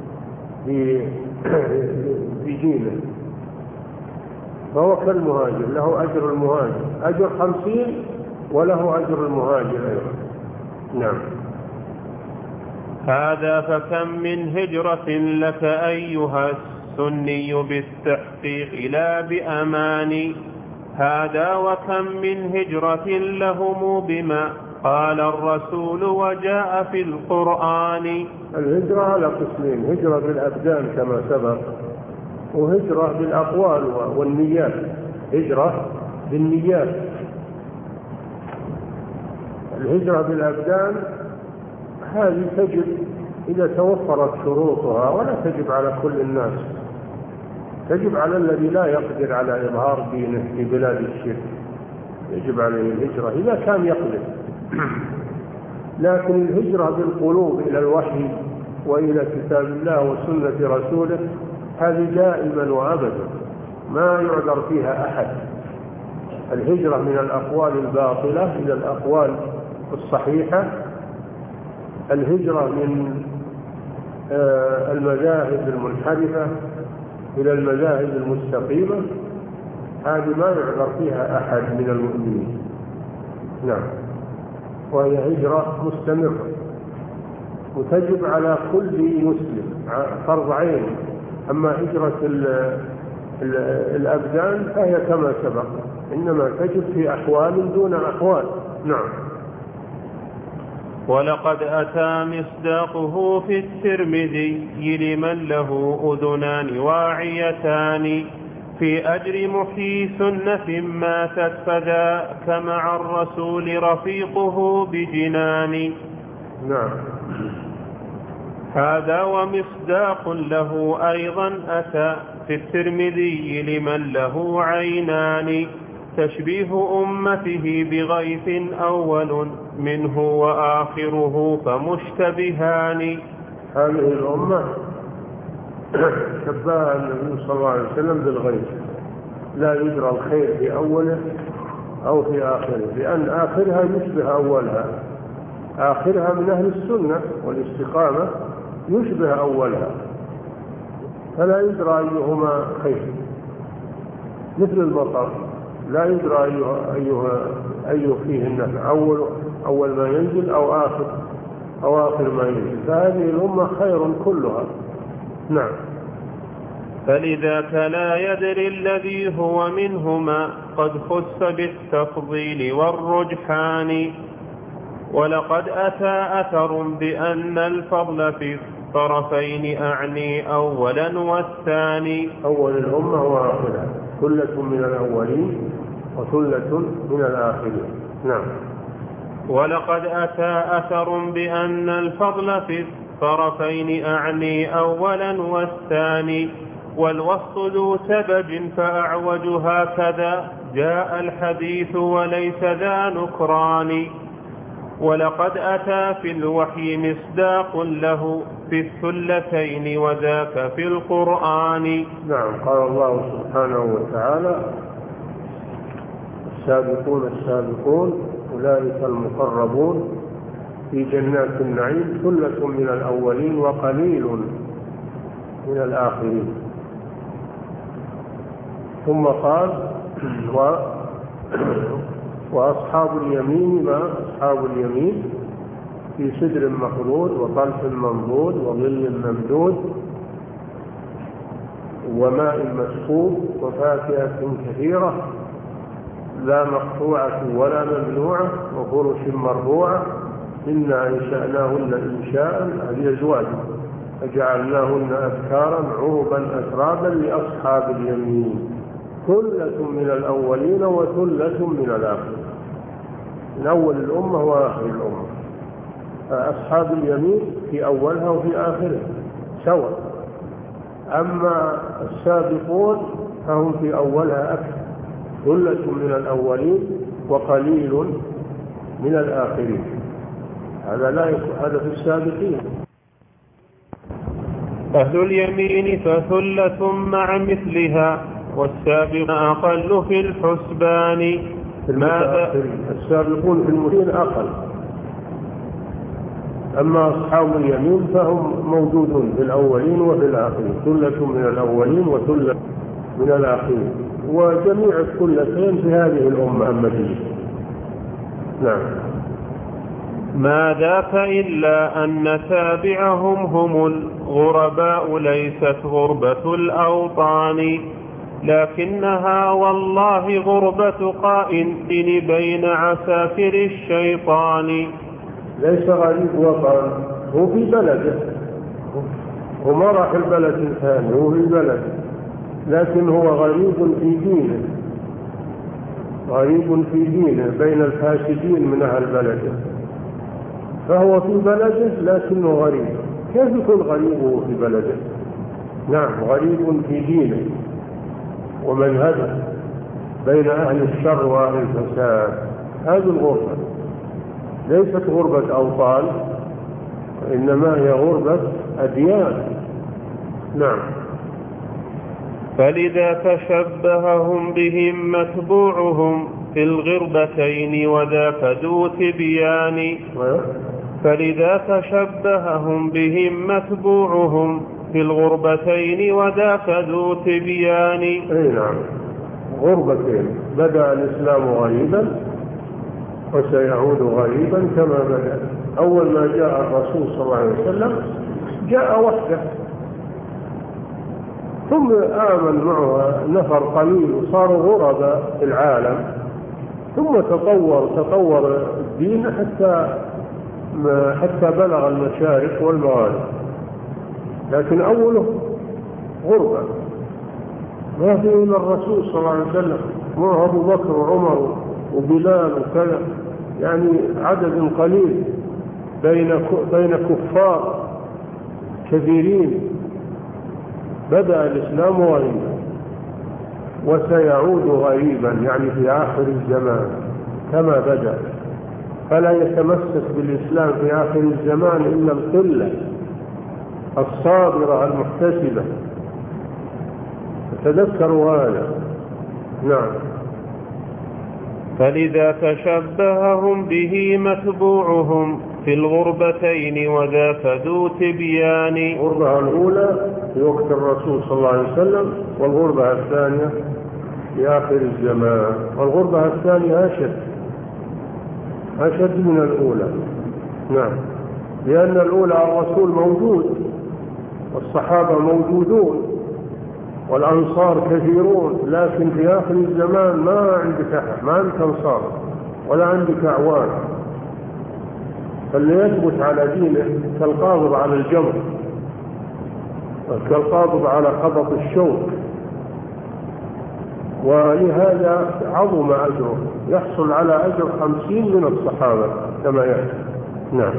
بدينه، فهو كالمهاجر، له أجر المهاجر أجر خمسين وله أجر المهاجر أيضا. نعم. هذا فكم من هجرة لك أيها السني بالتحقيق لا بأماني. هذا وكم من هجرة لهم بما قال الرسول وجاء في القرآن. الهجرة على قسمين، هجرة بالأبدان كما سبق، وهجرة بالأقوال والنيات. هجرة بالنيات. الهجرة بالأبدان هذه تجب إذا توفرت شروطها، ولا تجب على كل الناس، تجب على الذي لا يقدر على إظهار دينه في بلاد الشرك، يجب عليه الهجرة إذا كان يقدر. لكن الهجرة بالقلوب إلى الوحي وإلى كتاب الله وسنة رسوله هذه دائما وأبدا ما يعذر فيها أحد. الهجرة من الأقوال الباطلة إلى الأقوال الصحيحة، الهجرة من المذاهب المنحرفة إلى المذاهب المستقيمة، هذه ما يعذر فيها أحد من المؤمنين. نعم. وهي هجرة مستمرة وتجب على كل مسلم فرض عين. أما هجرة الأبدان فهي كما سبق، إنما تجب في أحوال دون أحوال. نعم. ولقد أتى مصداقه في الترمذي لمن له أذنان واعيتان في أجر محيي سنة ماتت فذاك مع الرسول رفيقه بجنان. نعم. هذا ومصداق له أيضا أتى في الترمذي لمن له عينان تشبيه أمته بغيث أول منه وآخره فمشتبهان. هذه الأمة شبهها النبي صلى الله عليه وسلم بالغيث، لا يدرى الخير في أوله أو في آخره، لأن آخرها يشبه أولها، آخرها من أهل السنة والاستقامة يشبه أولها، فلا يدرى أيهما خير، مثل المطر لا يدرى أيها أيه فيه النفع، أول أول ما ينزل أو آخر أو آخر ما ينزل، فهذه الأمة خير كلها. نعم. فلذاك لا يدري الذي هو منهما قد خص بالتفضيل والرجحان. ولقد أتى أثر بأن الفضل في الطرفين أعني أولا والثاني. أول الأمة وآخرها، ثلة من الأولين وثلة من الآخرين. نعم. ولقد أتى أثر بأن الفضل في الطرفين أعني أولا والثاني والوسط ذو سبج فأعوج هكذا جاء الحديث وليس ذا نكران. ولقد أتى في الوحي مصداق له في الثلتين وذاك في القرآن. نعم. قال الله سبحانه وتعالى: السابقون السابقون أولئك المقربون في جنات النعيم ثلة من الأولين وقليل من الآخرين. ثم قال و... وأصحاب اليمين ما أصحاب اليمين في سدر مخضود وطلح منضود وظل ممدود وماء مسكوب وفاكهة كثيرة لا مقطوعة ولا ممنوعة وفرش مرفوعة إنا أنشأناهن إنشاء هذه أزواج فجعلناهن أبكارا عربا أترابا لأصحاب اليمين ثلة من الأولين وثلة من الآخرين. من أول الأمة وآخر الأمة. أصحاب اليمين في أولها وفي آخرها سواء، أما السابقون فهم في أولها أكثر، ثلة من الأولين وقليل من الآخرين. هذا لا يكون هذا في السابقين. أهل اليمين فثلة مع مثلها والسابقون أقل في الحسبان. ماذا السابقون في المتين أقل، أما أصحاب اليمين فهم موجودون في الأولين وفي الآخرين، ثلة من الأولين وثلة من الآخرين، وجميع الثلتين في هذه الأمة المدينة. نعم. ما ذاك إلا أن تابعهم هم الغرباء ليست غربة الأوطان، لكنها والله غربة قائد بين عساكر الشيطان. ليس غريب وطن، هو في بلده، هو ما راح البلد الثاني، هو في البلد، لكن هو غريب في دينه، غريب في دينه بين الفاسدين من أهل بلده، فهو في بلده لكنه غريب. كيف يكون غريب وهو في بلده؟ نعم، غريب في دينه ومنهجه بين أهل الشر وأهل الفساد. هذه الغربة ليست غربة أوطان، إنما هي غربة أديان. نعم. فلذا تشبههم بهم متبوعهم في الغربتين وذاك ذو تبيان. فلذا تشبههم بهم متبوعهم في الغربتين وذاك ذو تبيان. أي نعم، غربتين، بدأ الإسلام غريبا وسيعود غريبا كما بدأ. أول ما جاء الرسول صلى الله عليه وسلم جاء وحده، ثم آمن معه نفر قليل وصاروا غرباء في العالم، ثم تطور تطور الدين حتى حتى بلغ المشارق والمغارب، لكن أوله غربة. ما في إلا الرسول صلى الله عليه وسلم معه أبو بكر وعمر وبلال وكذا، يعني عدد قليل بين بين كفار كثيرين. بدأ الإسلام غريبا وسيعود غريبا، يعني في آخر الزمان كما بدأ. فلا يتمسك بالإسلام في آخر الزمان إلا القلة الصابرة المحتسبة، تذكروا هذا. نعم. فلذا تشبههم به متبوعهم في الغربتين وذاك ذو تبيان. الغربة الأولى في وقت الرسول صلى الله عليه وسلم، والغربة الثانية في آخر الزمان، والغربة الثانية أشد أشد من الأولى. نعم، لأن الأولى الرسول موجود والصحابة موجودون والأنصار كثيرون، لكن في آخر الزمان ما عندك أحد، ما عندك أنصار ولا عندك أعوان. فاللي يثبت على دينه كالقابض على الجمر، كالقابض على خبط الشوك، ولهذا عظم أجره، يحصل على أجر خمسين من الصحابة كما يأتي. نعم.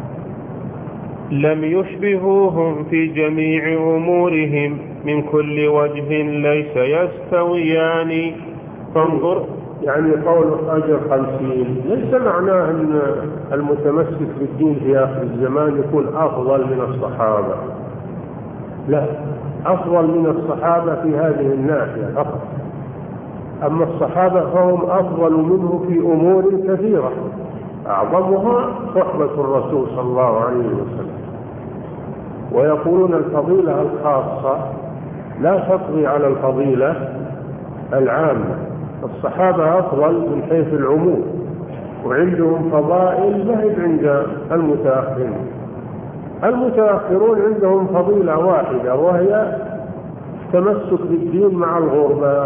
لم يشبهوهم في جميع أمورهم من كل وجه ليس يستويان. فانظر، يعني قول أجر خمسين ليس معناه أن المتمسك بالدين في آخر الزمان يكون أفضل من الصحابة، لا، أفضل من الصحابة في هذه الناحية فقط. أما الصحابة فهم أفضل منه في أمور كثيرة، أعظمها صحبة الرسول صلى الله عليه وسلم. ويقولون الفضيلة الخاصة لا تطغي على الفضيلة العامة. الصحابة أفضل من حيث العموم، وعندهم فضائل ما هي عند المتأخرين. المتأخرون عندهم فضيلة واحدة، وهي التمسك بالدين مع الغربة.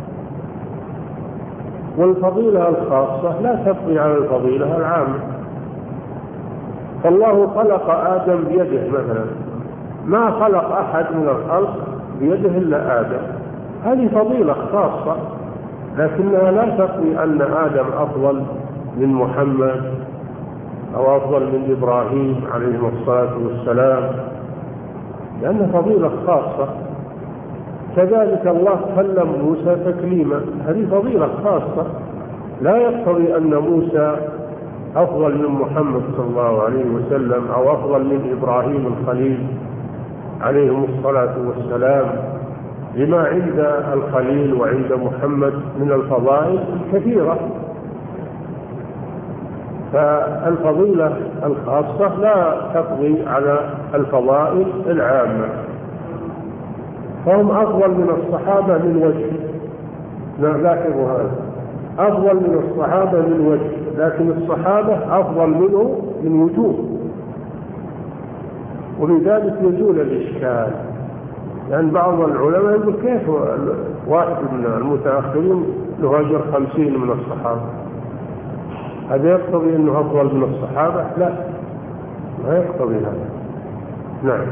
والفضيلة الخاصة لا تطغي على الفضيلة العامة. فالله خلق آدم بيده مثلا، ما خلق أحد من الخلق بيده إلا آدم. هذه فضيلة خاصة، لكنها لا تطغي أن آدم أفضل من محمد أو أفضل من إبراهيم عليه الصلاة والسلام، لأنها فضيلة خاصة. كذلك الله كلم موسى تكليما، هذه فضيلة خاصة، لا يقتضي أن موسى أفضل من محمد صلى الله عليه وسلم أو أفضل من إبراهيم الخليل عليهم الصلاة والسلام، لما عند الخليل وعند محمد من الفضائل الكثيرة. فالفضيلة الخاصة لا تقضي على الفضائل العامة. فهم أفضل من الصحابة من وجه، لاحظوا هذا، أفضل من الصحابة من وجه، لكن الصحابة أفضل منه من وجوه، ولذلك يزول الإشكال. لأن بعض العلماء يقول كيف واحد من المتأخرين له أجر خمسين من الصحابة، هذا يقتضي أنه أفضل من الصحابة؟ لا، ما يقتضي هذا. نعم.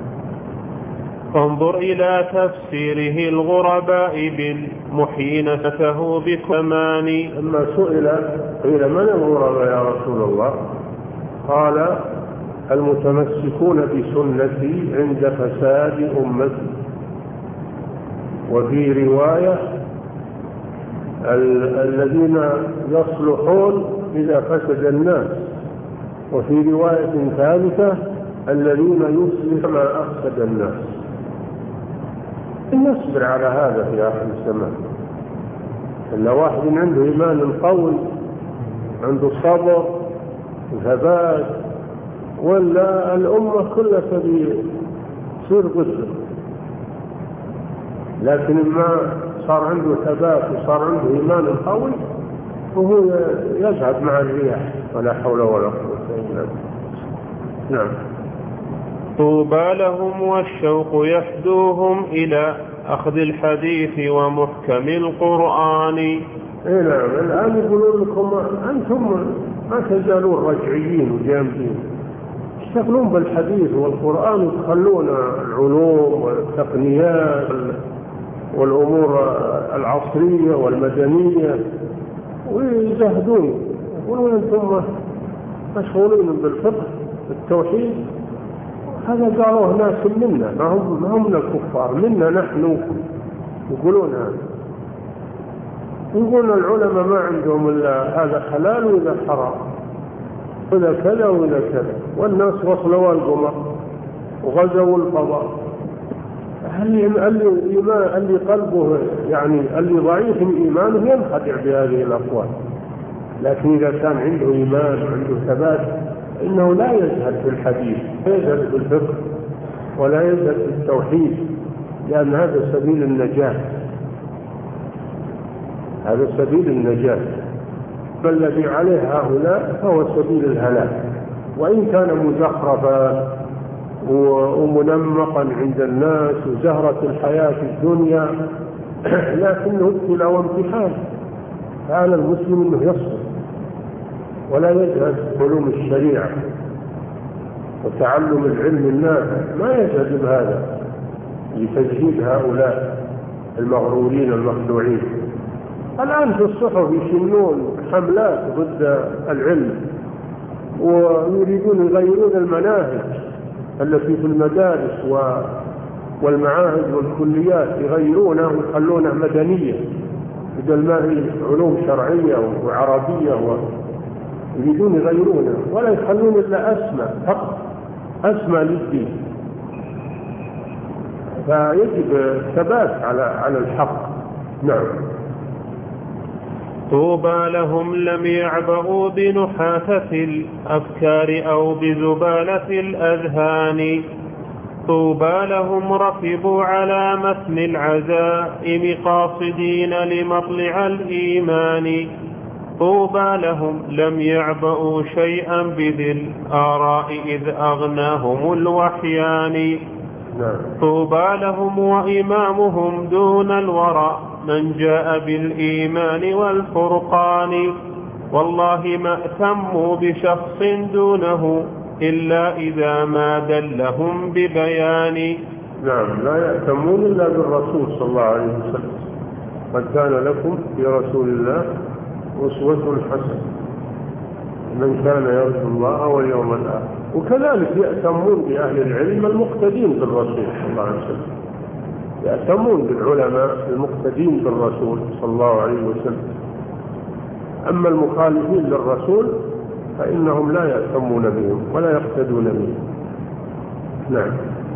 انظر إلى تفسيره الغرباء بالمحيي نفسه بكمان. لما سئل قيل من الغرباء يا رسول الله؟ قال المتمسكون بسنتي عند فساد أمتي. وفي رواية ال- الذين يصلحون إذا فسد الناس. وفي رواية ثالثة الذين يصلح ما أفسد الناس. نصبر على هذا في آخر الزمان. إلا واحد عنده إيمان قوي، عنده صبر وثبات، ولا الأمة كلها تصير ضده. لكن ما صار عنده ثبات وصار عنده إيمان قوي، وهو يذهب مع الرياح، ولا حول ولا قوة إلا بالله. نعم. طوبى لهم والشوق يحدوهم إلى أخذ الحديث ومحكم القرآن. إيه نعم. الآن يقولون لكم أنتم ما تزالون رجعيين وجامدين، تشتغلون بالحديث والقرآن وتخلون العلوم والتقنيات والأمور العصرية والمدنية ويزهدون. يقولون أنتم مشغولين بالفقه بالتوحيد. هذا قالوه ناس منا، ما هم ما هم من الكفار، منا نحن يقولون هذا. يقولون العلماء ما عندهم إلا هذا حلال وإذا حرام، وإذا كذا وإذا كذا، والناس وصلوا القمر وغزوا الفضاء. اللي اللي اللي قلبه يعني اللي ضعيف إيمانه ينخدع بهذه الأقوال. لكن إذا كان عنده إيمان وعنده ثبات إنه لا يزهد في الحديث، لا يزهد في الفقه، ولا يزهد في التوحيد، لأن هذا سبيل النجاة، هذا سبيل النجاة. فالذي عليه هؤلاء فهو سبيل الهلاك، وإن كان مزخرفا ومنمقا عند الناس وزهرة الحياة الدنيا، لكنه ابتلاء وامتحان. فعلى المسلم أنه يصبر ولا يزهد علوم الشريعة وتعلم العلم النافع، ما يزهد بهذا لتزهيد هؤلاء المغرورين المخدوعين. الآن في الصحف يشنون حملات ضد العلم ويريدون يغيرون المناهج التي في المدارس والمعاهد والكليات، يغيرونها ويخلونها مدنية بدل ما هي علوم شرعية وعربية، يريدون يغيرونها ولا يخلون إلا أسمى فقط، أسمى للدين. فيجب الثبات على على الحق. نعم. طوبى لهم لم يعبأوا بنحاتة الأفكار أو بزبالة الأذهان طوبى لهم ركبوا على متن العزائم قاصدين لمطلع الإيمان طوبى لهم لم يعبأوا شيئا بذي الآراء إذ أغناهم الوحيان طوبى لهم وإمامهم دون الورى من جاء بالإيمان والفرقان والله ما أتموا بشخص دونه إلا إذا ما دلهم ببيان. نعم، لا يأتمون إلا بالرسول صلى الله عليه وسلم. قد كان لكم في رسول الله أسوة حسنة من كان يرجو الله واليوم الآخر. وكذلك يأتمون بأهل العلم المقتدين بالرسول صلى الله عليه وسلم، يأتمون بالعلماء المقتدين بالرسول صلى الله عليه وسلم. أما المخالفين للرسول فإنهم لا يأتمون بهم ولا يقتدون بهم. نعم.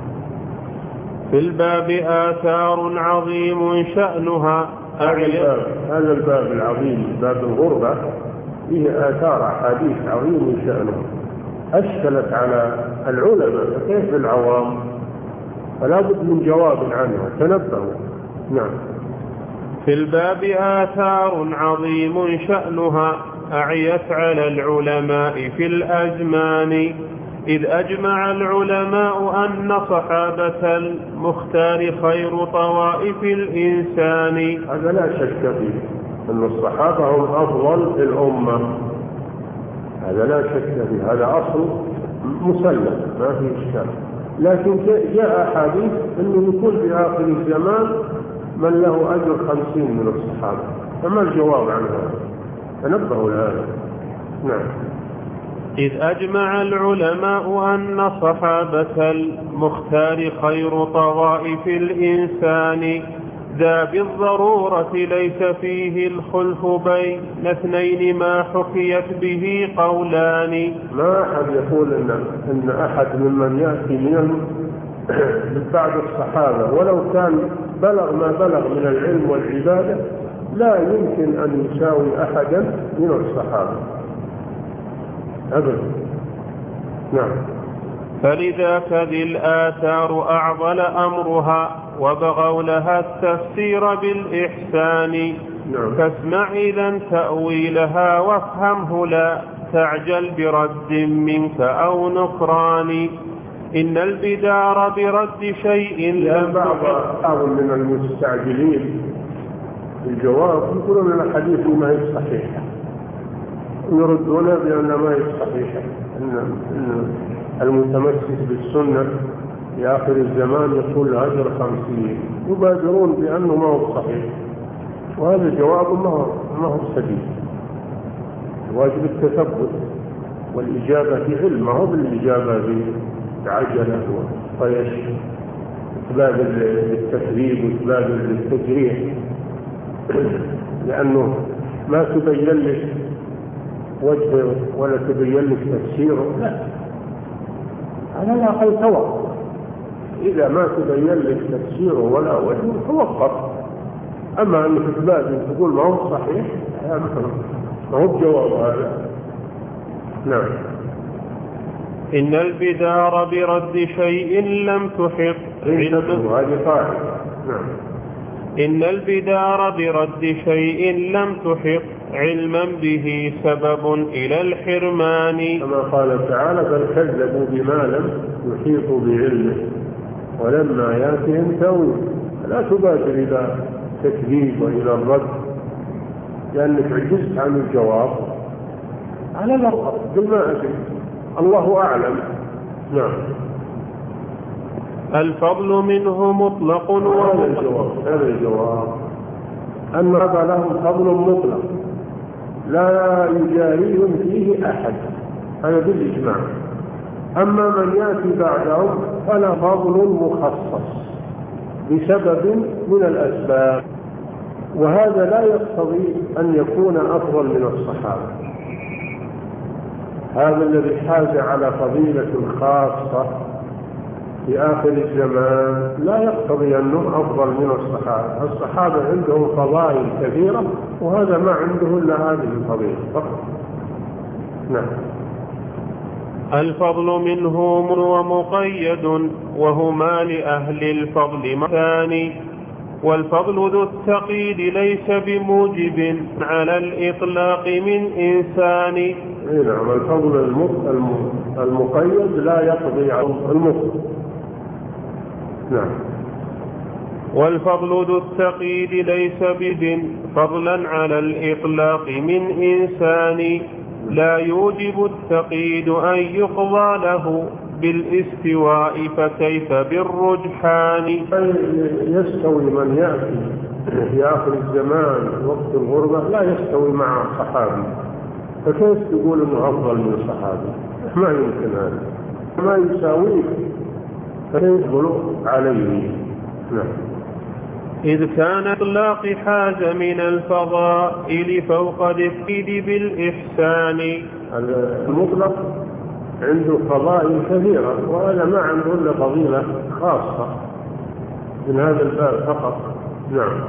في الباب آثار عظيم شأنها الباب هذا الباب العظيم باب الغربة فيه آثار أحاديث عظيم شأنها أشكلت على العلماء فكيف العوام، فلا بد من جواب عنها، تنبهوا. نعم. في الباب آثار عظيم شأنها أعيت على العلماء في الأزمان إذ أجمع العلماء أن صحابة المختار خير طوائف الإنسان. هذا لا شك فيه أن الصحابة هم أفضل الأمة، هذا لا شك فيه، هذا أصل مسلم ما فيه إشكال. لكن جاء حديث أنه يكون في آخر الزمان من له أجر خمسين من الصحابة، فما الجواب عن هذا؟ تنبهوا لهذا. نعم. إذ أجمع العلماء أن صحابة المختار خير طوائف الإنسان ذا بالضرورة ليس فيه الخلف بين اثنين ما حكيت به قولان. ما أحد يقول إن, إن أحد ممن يأتي من بعد الصحابة ولو كان بلغ ما بلغ من العلم والعبادة لا يمكن أن يساوي أحدا من الصحابة أبدا. نعم. فلذاك ذي الآثار أعضل أمرها وبغوا لها التفسير بالإحسان. نعم. فاسمع إذا تأويلها وافهمه لا تعجل برد منك أو نكران إن البدار برد شيء لم بعض من المستعجلين الجواب يقولون أن الحديث ما هي صحيحة، يردون بأن ما هي صحيحة، إن المتمسك بالسنة في آخر الزمان يقول أجر خمسين، يبادرون بأنه ما هو صحيح، وهذا الجواب ما هو سديد. واجب التثبت والإجابة في علم، ما هو بالإجابة بعجلة وطيش، إثبات للتكذيب وإثبات للتجريح، لأنه ما تبين لك وجهه ولا تبين لك تفسيره، لا، على الأقل توقف. إذا ما تبين لك تفسيره ولا وجهه توقف. أما أنك تثبت تقول ما هو صحيح ما هو بجواب هذا. نعم. إن البدار برد شيء لم تحق علمه، هذه قاعدة. نعم. إن البدار برد شيء لم تحق علما به سبب إلى الحرمان. كما قال تعالى بل كذبوا بما لم يحيطوا بعلمه ولما ياتهم تأويله. لا تبادر إلى تكذيب وإلى الرد لأنك عجزت عن الجواب، على الأقل قل ما أدري الله أعلم. نعم. الفضل منه مطلق وهذا الجواب هذا الجواب أن هذا لهم فضل مطلق لا يجاريهم فيه أحد، هذا بالإجماع. أما من يأتي بعدهم فلا فضل مخصص بسبب من الأسباب، وهذا لا يقتضي أن يكون أفضل من الصحابة. هذا الذي حاز على فضيلة خاصة في آخر الزمان لا يقتضي أنه أفضل من الصحابة. الصحابة عندهم فضائل كثيرة وهذا ما عنده إلا هذه الفضيلة فقط. نعم. الفضل منهم ومقيد وهما لأهل الفضل مثاني، والفضل ذو التقييد ليس بموجب على الإطلاق من إنسان. نعم. الفضل المقيد لا يقضي على المطلق. نعم. والفضل ذو التقييد ليس بذن فضلا على الإطلاق من إنسان، لا يوجب التقييد أن يقضى له بالاستواء فكيف بالرجحان. يستوي من يأتي في آخر الزمان وقت الغربة لا يستوي مع صحابي، فكيف تقول أنه أفضل من صحابي؟ ما يمكن هذا، ما يساويه فكيف يقول عليه. نعم. إذ كان إطلاق حاز من الفضائل فوق التقييد بالإحسان. المطلق عنده فضائل كثيرة وهذا ما عنده إلا فضيلة خاصة من هذا الباب فقط. نعم.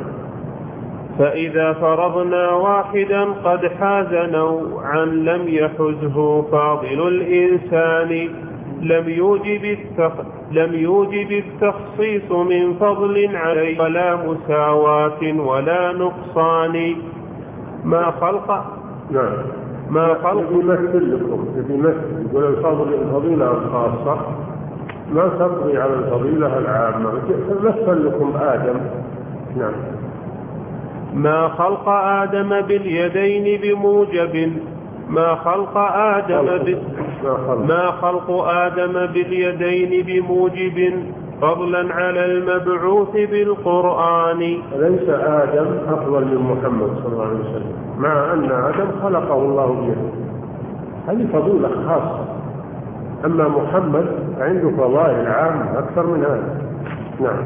فإذا فرضنا واحدا قد حاز نوعا لم يحزه فاضل الإنسان، لم يوجب التخ... لم يوجب التخصيص من فضل عليه ولا مساواة ولا نقصان. ما خلق نعم ما خلق يمثل لكم يمثل يقول الفضل الفضيلة الخاصة ما تقضي على الفضيلة العامة. مثل لكم آدم. نعم. ما خلق آدم باليدين بموجب ما خلق آدم ب... ما خلق آدم باليدين بموجب فضلا على المبعوث بالقرآن. ليس آدم أفضل من محمد صلى الله عليه وسلم مع أن آدم خلقه الله بيده، هذه فضيلة خاصة. أما محمد عنده فضائل عامة أكثر من هذا. نعم.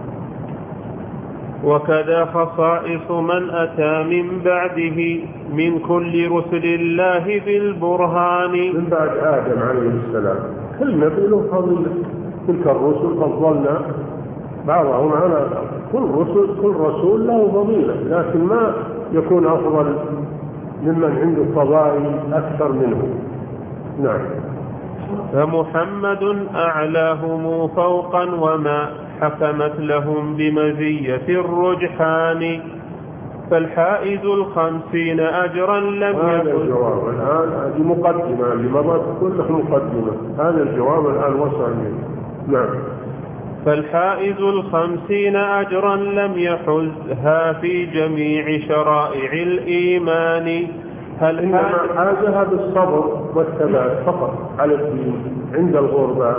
وكذا خصائص من أتى من بعده من كل رسل الله بالبرهان. من بعد آدم عليه السلام كل نبي له فضيلة، تلك الرسل فضلنا بعضهم على كل رسل كل رسول له فضيلة، لكن ما يكون أفضل ممن عنده فضائل أكثر منه. نعم. فمحمد أعلاهم فوقا وما حكمت لهم بمزية الرجحان، فالحائز الخمسين أجرا لم هذا يكن. الجواب الآن هذه مقدمة لمرات كلها مقدمة، هذا الجواب الآن وصل منه. نعم. فالحائز الخمسين أجرا لم يحزها في جميع شرائع الإيمان، هل إنما حازها بالصبر والثبات فقط على الدين عند الغربة،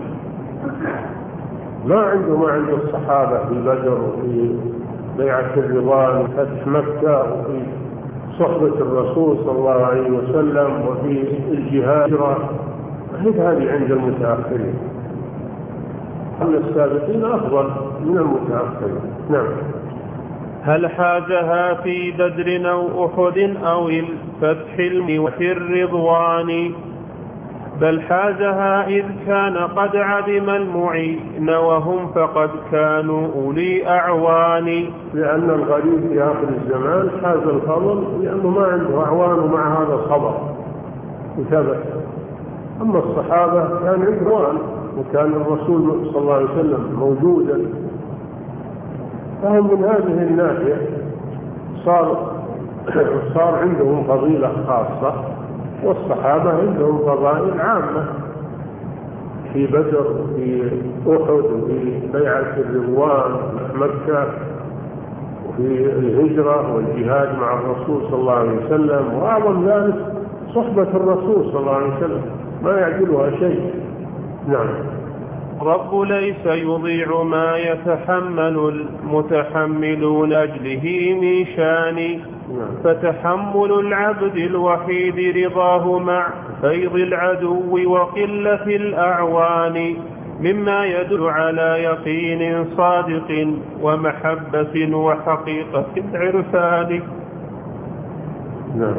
ما عنده ما عنده الصحابة في بدر وفي بيعة الرضوان وفتح مكة وفي صحبة الرسول صلى الله عليه وسلم وفي الجهاد. هذه عند المتأخرين، أن السابقين أفضل من المتأخرين. نعم. هل حازها في بدر أو أحد أو الفتح وفي الرضوان، بل حازها إذ كان قد عدم المعين وهم فقد كانوا أولي أعوان. لأن الغريب في آخر الزمان حاز الفضل لأنه ما عنده أعوان ومع هذا صبر وثبت. أما الصحابة كان عنده أعوان وكان الرسول صلى الله عليه وسلم موجودا، فهم من هذه الناحية صار صار عندهم فضيلة خاصة، والصحابة عندهم فضائل عامة في بدر وفي أحد وفي بيعة الرضوان مكة وفي الهجرة والجهاد مع الرسول صلى الله عليه وسلم، وأعظم ذلك صحبة الرسول صلى الله عليه وسلم ما يعجلها شيء. نعم. رب ليس يضيع ما يتحمل المتحملون أجله من شان، فتحمل العبد الوحيد رضاه مع فيض العدو وقلة الأعوان، مما يدل على يقين صادق ومحبة وحقيقة العرفان. نعم.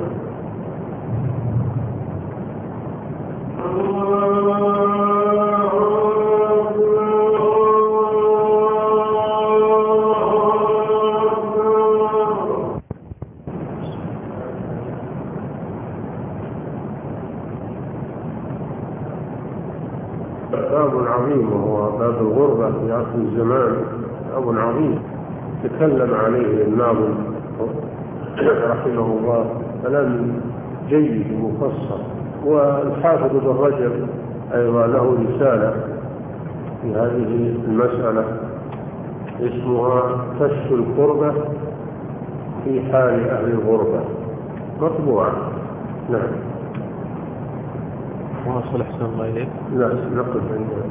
الله باب الغربة في آخر الزمان أمر عظيم تكلم عليه الناظم رحمه الله كلام جيد ومفصل. والحافظ ابن رجب أيضا له رسالة في هذه المسألة اسمها كشف القربة في حال أهل الغربة مطبوعة. نعم. واصل أحسن الله إليك. لا نقف عندنا.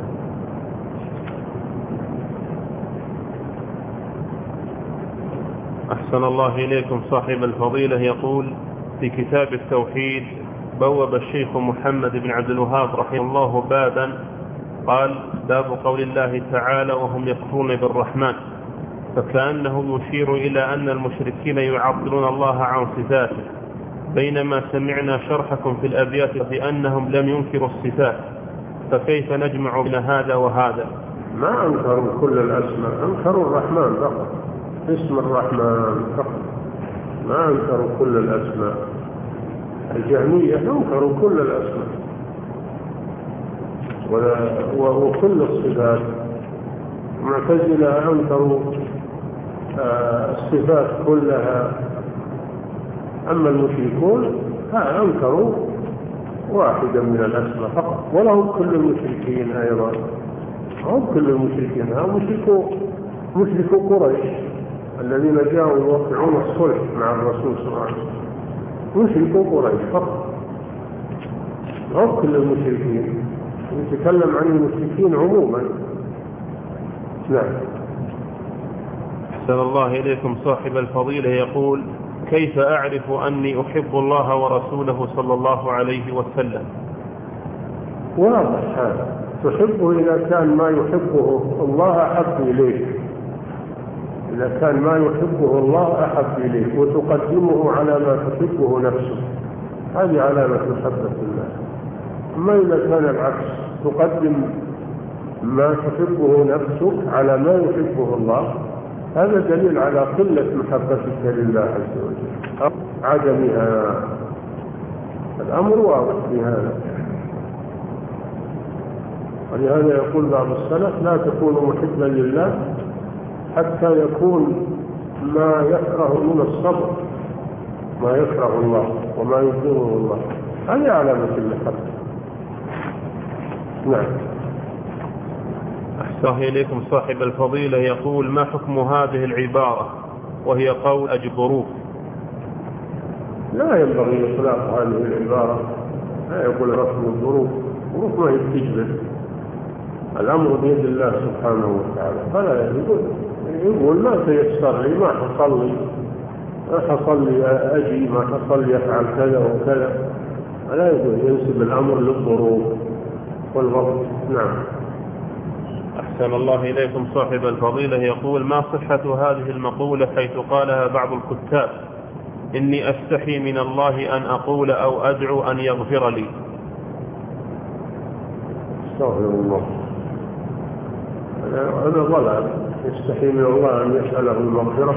أحسن الله إليكم. صاحب الفضيلة يقول في كتاب التوحيد بوب الشيخ محمد بن عبد الوهاب رحمه الله بابا قال باب قول الله تعالى وهم يكفرون بالرحمن، فكأنه يشير إلى أن المشركين يعطلون الله عن صفاته، بينما سمعنا شرحكم في الأبيات بأنهم لم ينكروا الصفات، فكيف نجمع بين هذا وهذا؟ ما أنكروا كل الأسماء، أنكروا الرحمن فقط، اسم الرحمن فقط، ما أنكروا كل الأسماء. الجهمية أنكروا كل الأسماء وكل الصفات. المعتزلة أنكروا الصفات كلها. أما المشركون أنكروا واحدا من الأسماء فقط، ولهم كل المشركين أيضا، هم كل المشركين، هم مشركوا مشركوا قريش الذين جاءوا يوقعون الصلح مع الرسول صلى الله عليه وسلم، مشركوا قريش فقط، هم كل المشركين. نتكلم عن المشركين عموما. نعم. أحسن الله إليكم. صاحب الفضيلة يقول كيف أعرف أني أحب الله ورسوله صلى الله عليه وسلم؟ واضح هذا، تحبه إذا كان ما يحبه الله أحب إليك، إذا كان ما يحبه الله أحب إليك وتقدمه على ما تحبه نفسه، هذه علامة محبة الله. أما إذا كان العكس، تقدم ما تحبه نفسك على ما يحبه الله، هذا دليل على قلة محبتك لله عز وجل أو عدمها. الأمر واضح بهذا. ولهذا يقول بعض السلف لا تكون محبا لله حتى يكون ما يكره من الصبر ما يكره الله وما يكره الله، هذه علامة المحبة. نعم. أحسن إليكم. صاحب الفضيلة يقول ما حكم هذه العبارة وهي قول أجبروه؟ لا ينبغي إطلاق هذه العبارة، لا يقول رسم الظروف، الظروف ما يستجبر، الأمر بيد الله سبحانه وتعالى. فلا يقول يقول ما تيسر لي، ما حصل لي ما حصل لي أجي، ما حصل لي أفعل كذا وكذا، لا يقول ينسب الأمر للظروف والوقت. نعم. أحسن الله إليكم. صاحب الفضيلة يقول ما صحة هذه المقولة حيث قالها بعض الكتاب إني أستحي من الله أن أقول أو أدعو أن يغفر لي؟ استغفر الله، هذا ضلال. يستحي من الله أن يسأله المغفرة؟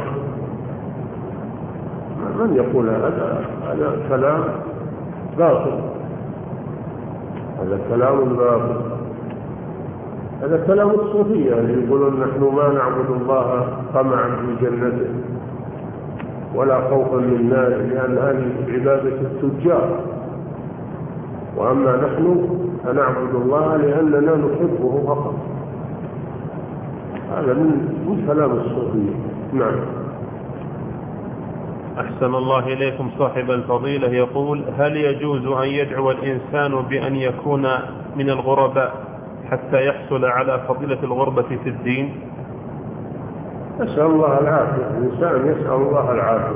من يقول هذا؟ هذا كلام باطل، هذا كلام باطل، هذا كلام الصوفية اللي يقولون نحن ما نعبد الله طمعا في جنته ولا خوفا من نار، لأن هذه عبادة التجار، وأما نحن فنعبد الله لأننا نحبه فقط. هذا من كلام الصوفية. نعم. أحسن الله إليكم. صاحب الفضيلة يقول هل يجوز أن يدعو الإنسان بأن يكون من الغرباء حتى يحصل على فضيلة الغربة في الدين؟ يسأل الله العافية، الإنسان يسأل الله العافية،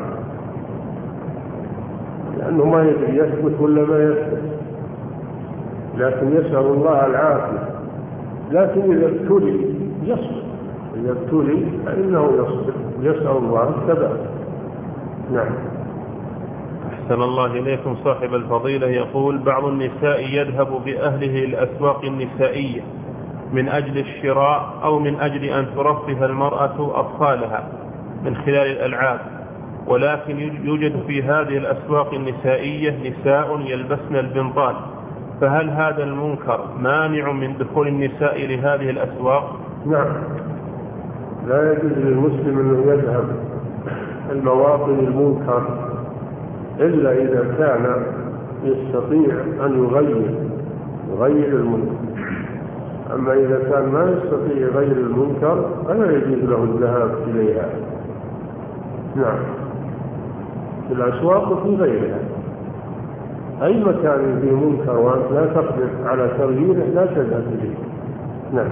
لأنه ما يدري يثبت ولا ما يثبت، لكن يسأل الله العافية. لكن إذا ابتلي يصبر، إذا ابتلي فإنه يصبر، يسأل الله الثبات. نعم. أحسن الله إليكم. صاحب الفضيلة يقول بعض النساء يذهب بأهله الأسواق النسائية من أجل الشراء أو من أجل أن ترفه المرأة أطفالها من خلال الألعاب، ولكن يوجد في هذه الأسواق النسائية نساء يلبسن البنطال فهل هذا المنكر مانع من دخول النساء لهذه الأسواق؟ نعم، لا يجوز للمسلم أنه يذهب المواطن المنكر إلا إذا كان يستطيع أن يغير يغير المنكر. أما إذا كان ما يستطيع يغير المنكر فلا يجوز له الذهاب إليها. نعم، في الأسواق وفي غيرها، أي مكان فيه منكر وأنت لا تقدر على تغييره لا تذهب إليه. نعم.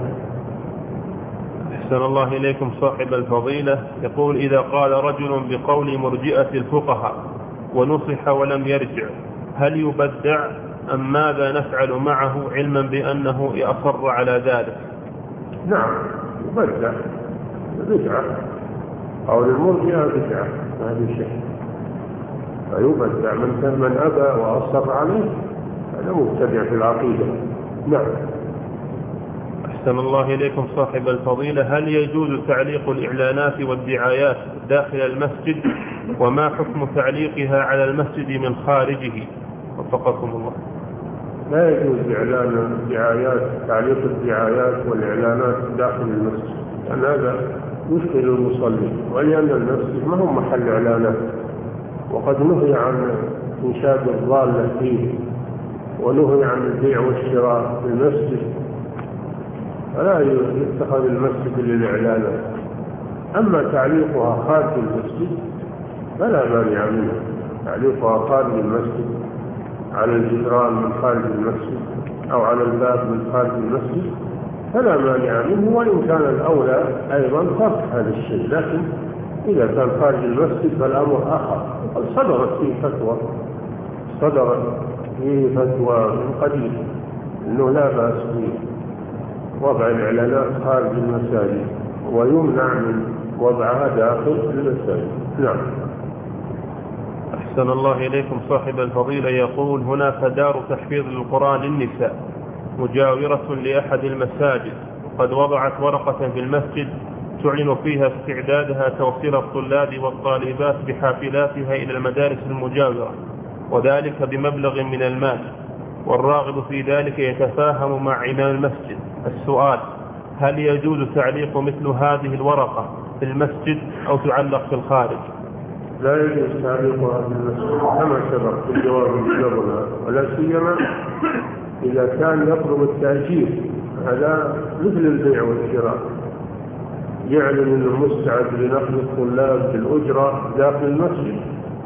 أحسن الله إليكم صاحب الفضيلة، يقول: إذا قال رجل بقول مرجئة الفقهاء ونصح ولم يرجع هل يبدع أم ماذا نفعل معه علما بأنه يأصر على ذلك؟ نعم، يبدع، بدعة، قول المرجئة بدعة، هذا شيء فيبدع. من من أبى وأصر عليه هذا مبتدع في العقيدة. نعم. أحسن الله إليكم صاحب الفضيلة، هل يجوز تعليق الإعلانات والدعايات داخل المسجد؟ وما حكم تعليقها على المسجد من خارجه؟ وفقكم الله. لا يجوز إعلان الدعايات، تعليق الدعايات والإعلانات داخل المسجد، لأن هذا يشكل المصلي، ولأن المسجد ما هو محل إعلانات، وقد نهي عن إنشاد الضالة فيه، ونهي عن البيع والشراء في المسجد، فلا يتخذ المسجد للإعلانات. أما تعليقها خارج المسجد فلا مانع منه، تعليقها خارج المسجد على الجدران من خارج المسجد أو على الباب من خارج المسجد فلا مانع منه، وإن كان الأولى أيضا ترك هذا الشيء، لكن إذا كان خارج المسجد فالأمر آخر. قد صدرت فيه فتوى صدرت فيه فتوى من قديم أنه لا بأس بوضع الإعلانات خارج المساجد، ويمنع من وضعها داخل المساجد. نعم. أحسن الله إليكم صاحب الفضيلة، يقول: هناك دار تحفيظ للقرآن للنساء مجاورة لأحد المساجد، قد وضعت ورقة في المسجد تعلن فيها استعدادها توصيل الطلاب والطالبات بحافلاتها إلى المدارس المجاورة، وذلك بمبلغ من المال، والراغب في ذلك يتفاهم مع إمام المسجد. السؤال: هل يجوز تعليق مثل هذه الورقة في المسجد أو تعلق في الخارج؟ لا يجوز تعليقها في المسجد كما سبق في الجواب قبلها، ولا سيما إذا كان يطلب التأجير، هذا مثل البيع والشراء، يعلن أنه مستعد لنقل الطلاب بالأجرة داخل المسجد،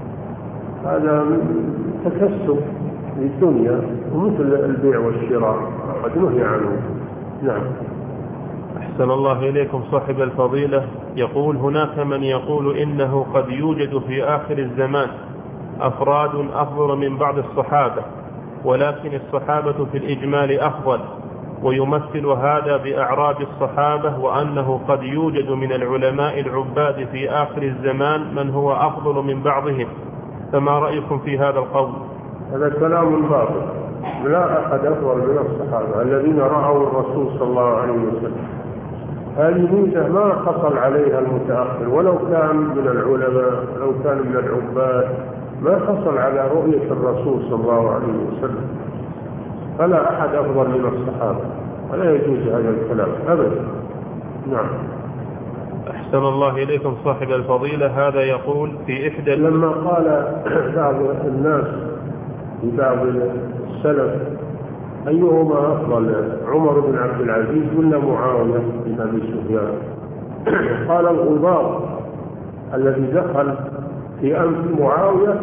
هذا تكسب للدنيا ومثل البيع والشراء قد نهي عنه. نعم. أحسن الله إليكم صاحب الفضيلة، يقول: هناك من يقول إنه قد يوجد في آخر الزمان أفراد أفضل من بعض الصحابة، ولكن الصحابة في الإجمال أفضل، ويمثل هذا بأعراب الصحابة، وأنه قد يوجد من العلماء العباد في آخر الزمان من هو أفضل من بعضهم، فما رأيكم في هذا القول؟ هذا كلام باطل، لا أحد أفضل من الصحابة الذين رأوا الرسول صلى الله عليه وسلم. هذه ميزة ما حصل عليها المتأخر، ولو كان من العلماء لو كان من العباد ما حصل على رؤية الرسول صلى الله عليه وسلم، فلا أحد أفضل من الصحابة، ولا يجوز هذا الكلام أبدا. نعم. أحسن الله إليكم صاحب الفضيلة، هذا يقول: في إحدى لما قال بعض الناس في بعض السلف أيهما أفضل، عمر بن عبد العزيز ولا معاوية بن أبي سفيان؟ قال: الغبار الذي دخل في أنف معاوية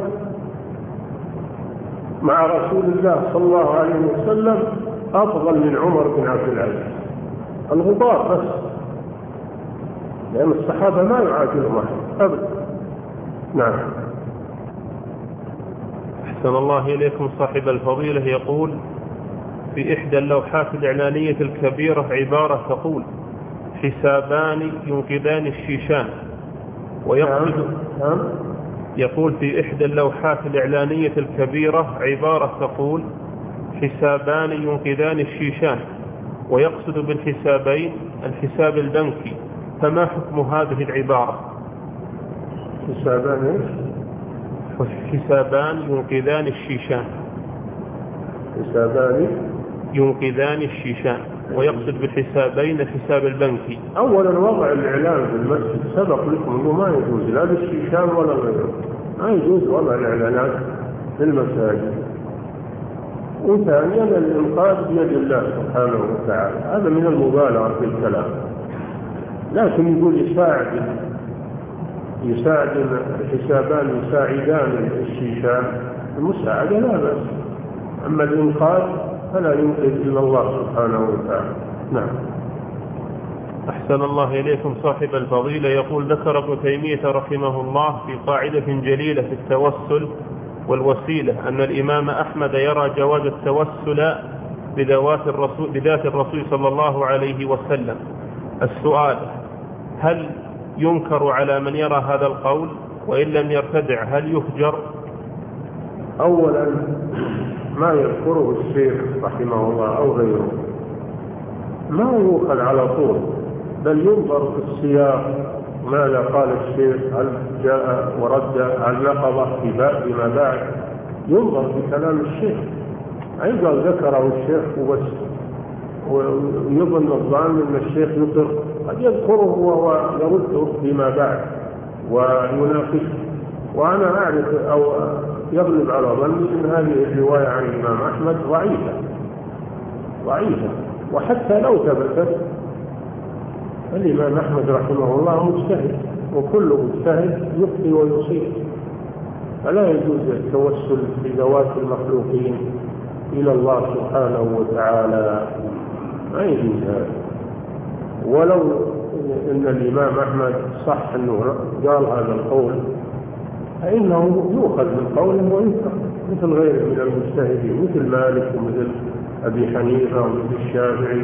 مع رسول الله صلى الله عليه وسلم أفضل من عمر بن عبد العزيز. الغبار بس، لأن الصحابة ما يعادلهم أحد أبدا. نعم. أحسن الله إليكم صاحب الفضيلة، يقول: في إحدى اللوحات الإعلانية الكبيرة عبارة تقول: حسابان ينقذان الشيشان، ويقصد نعم. يقول في إحدى اللوحات الإعلانية الكبيرة عبارة تقول: حسابان ينقذان الشيشان، ويقصد بالحسابين الحساب البنكي، فما حكم هذه العبارة؟ حسابان حسابان ينقذان الشيشان. حسابان ينقذان الشيشان، ويقصد بالحسابين الحساب البنكي. أولا وضع الإعلان في المسجد سبق لكم أنه ما يجوز لا للشيشان ولا غيره، ما يجوز وضع الإعلانات في المساجد. وثانيا الإنقاذ بيد الله سبحانه وتعالى، هذا من المبالغة في الكلام. لكن يقول يساعد يساعد الحسابان يساعدان الشيشان، المساعدة لا بأس، أما الإنقاذ فلا ينقذ إلا الله سبحانه وتعالى. نعم. أحسن الله إليكم صاحب الفضيلة. يقول ذكر ابن تيمية رحمه الله في قاعدة جليلة في التوسل والوسيلة أن الإمام أحمد يرى جواز التوسل بذوات الرسول بذات الرسول صلى الله عليه وسلم. السؤال: هل ينكر على من يرى هذا القول؟ وإن لم يرتدع هل يهجر؟ أولا ما يذكره الشيخ رحمه الله أو غيره ما يؤخذ على طول، بل ينظر في السياق، ماذا قال الشيخ، هل جاء ورد، هل نقض فيما بعد، ينظر في كلام الشيخ. أيضا ذكره الشيخ وبس ويظن الظان أن الشيخ يقر، قد يذكره وهو يرده فيما بعد ويناقشه. وأنا أعرف أو يغلب على ظني أن هذه الرواية عن الإمام أحمد ضعيفة ضعيفة وحتى لو ثبتت الإمام أحمد رحمه الله مجتهد، وكل مجتهد يخطئ ويصيب، فلا يجوز التوسل بذوات المخلوقين إلى الله سبحانه وتعالى، ما يجوز هذا. ولو أن الإمام أحمد صح أنه قال هذا القول فإنه يؤخذ من قوله وينكر، مثل غيره من المجتهدين، مثل مالك ومثل أبي حنيفة ومثل الشافعي،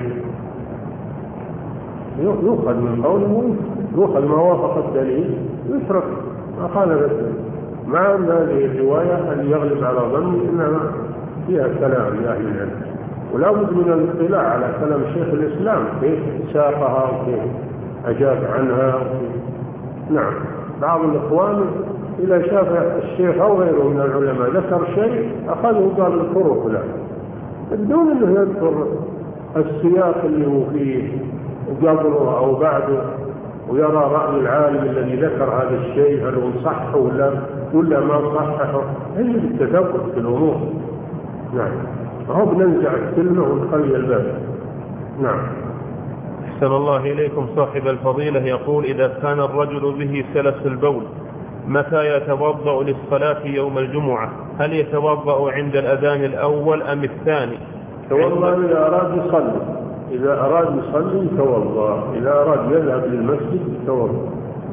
يؤخذ من قوله وينكر، يؤخذ ما وافق الدليل ويترك ما خالف الدليل. مع أن هذه الرواية اللي يغلب على ظني إنها فيها كلام لأهل العلم، ولا بد من الاطلاع على كلام شيخ الإسلام كيف ساقها وكيف أجاب عنها وكيف. نعم. بعض الإخوان إذا شاف الشيخ أو غيره من العلماء ذكر شيء أخذه قال الطرق له بدون أنه يذكر السياق اللي هو فيه قبله أو بعده، ويرى رأي العالم الذي ذكر هذا الشيء هل هو صح ولا ولا ما صححه. هي التدبر في الأمور. نعم. فهو بننزع الكلمة ونخلي الباب. نعم. أحسن الله إليكم صاحب الفضيلة. يقول: إذا كان الرجل به سلس البول متى يتوضأ للصلاة يوم الجمعة؟ هل يتوضأ عند الأذان الأول أم الثاني؟ توضأ إذا أراد يصلي، إذا أراد يصلي يتوضأ، إذا أراد يذهب للمسجد يتوضأ.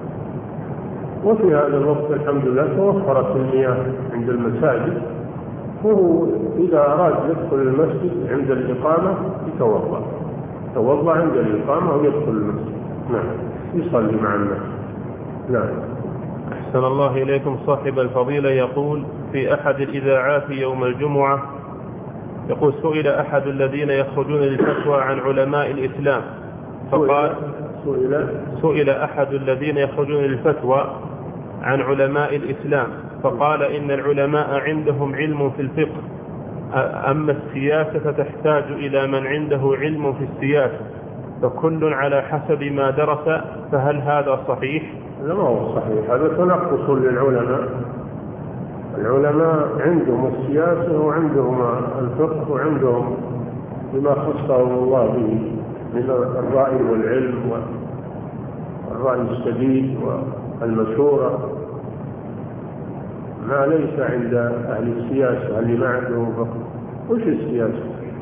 وفي هذا الوقت الحمد لله توفرت المياه عند المساجد، وهو إذا أراد يدخل المسجد عند الإقامة يتوضأ، يتوضأ عند الإقامة ويدخل المسجد. نعم. يصلي مع الناس. نعم. أحسن الله إليكم صاحب الفضيلة. يقول: في أحد الإذاعات يوم الجمعة يقول: سئل أحد الذين يخرجون للفتوى عن علماء الإسلام فقال سئل سئل أحد الذين يخرجون للفتوى عن علماء الإسلام فقال: إن العلماء عندهم علم في الفقه، أما السياسة فتحتاج إلى من عنده علم في السياسة، فكل على حسب ما درس، فهل هذا صحيح؟ لا، ما هو صحيح، هذا تنقص للعلماء. العلماء عندهم السياسة وعندهم الفقه وعندهم بما خصهم الله به من الرأي والعلم والرأي السديد والمشورة، ما ليس عند أهل السياسة اللي ما عندهم فقه. وش السياسة؟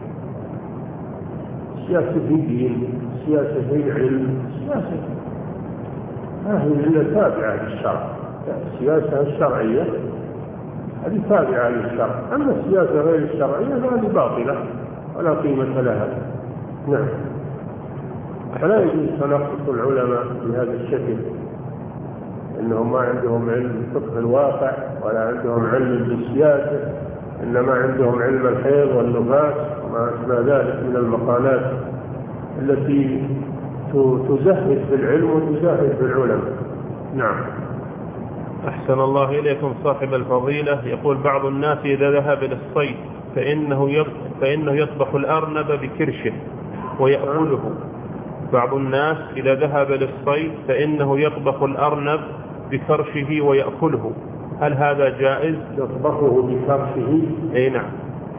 السياسة في دين، السياسة في علم، السياسة ما هي إلا تابعة للشرع. السياسة الشرعية هذه تابعة للشرع، أما السياسة غير الشرعية فهذه باطلة ولا قيمة لها. نعم. فلا يجوز تنقص العلماء بهذا الشكل، إنهم ما عندهم علم فقه الواقع ولا عندهم علم بالسياسة، إنما عندهم علم الحيض والنفاس وما أشبه ذلك من المقالات التي تزهد في العلم وتزهد في العلماء. نعم. أحسن الله إليكم صاحب الفضيلة. يقول: بعض الناس إذا ذهب إلى الصيد فإنه فإنه يطبخ الأرنب بكرشه ويأكله. بعض الناس إذا ذهب للصيد فإنه يطبخ الأرنب بكرشه ويأكله، هل هذا جائز؟ يطبخه بكرشه؟ أي نعم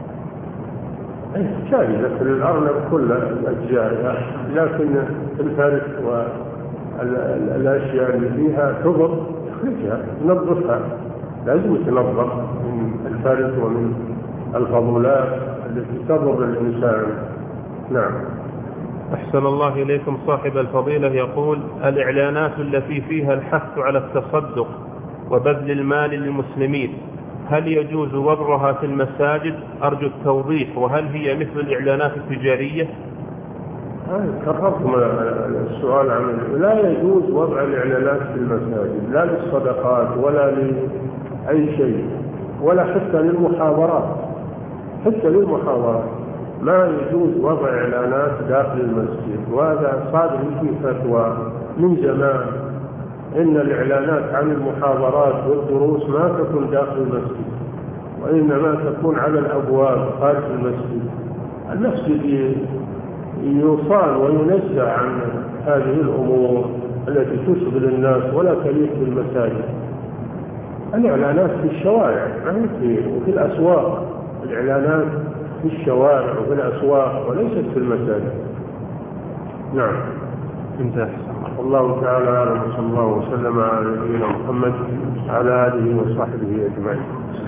جائز لكن الأرنب كل الأجزاء، لكن الفرث والأشياء اللي فيها تضر يخرجها ينظفها، لازم تنظف من الفرث ومن الفضلات التي تضر الإنسان. نعم. أحسن الله إليكم. صاحب الفضيلة يقول: الإعلانات التي فيها الحث على التصدق وبذل المال للمسلمين هل يجوز وضعها في المساجد؟ أرجو التوضيح. وهل هي مثل الإعلانات التجارية؟ كررتم السؤال عن لا يجوز وضع الإعلانات في المساجد، لا للصدقات ولا لأي شيء، ولا حتى للمحاضرات. حتى للمحاضرات ما يجوز وضع إعلانات داخل المسجد، وهذا صادر في فتوى من زمان إن الإعلانات عن المحاضرات والدروس ما تكون داخل المسجد، وإنما تكون على الأبواب خارج المسجد. المسجد يصان وينزع عن هذه الأمور التي تشغل الناس ولا تليق بالمساجد. الإعلانات في الشوارع وفي الأسواق، الإعلانات في الشوارع وفي الأسواق وليست في المساجد. نعم. انتهى. الله تعالى أعلم، صلى الله وسلم على نبينا محمد وعلى آله وصحبه أجمعين.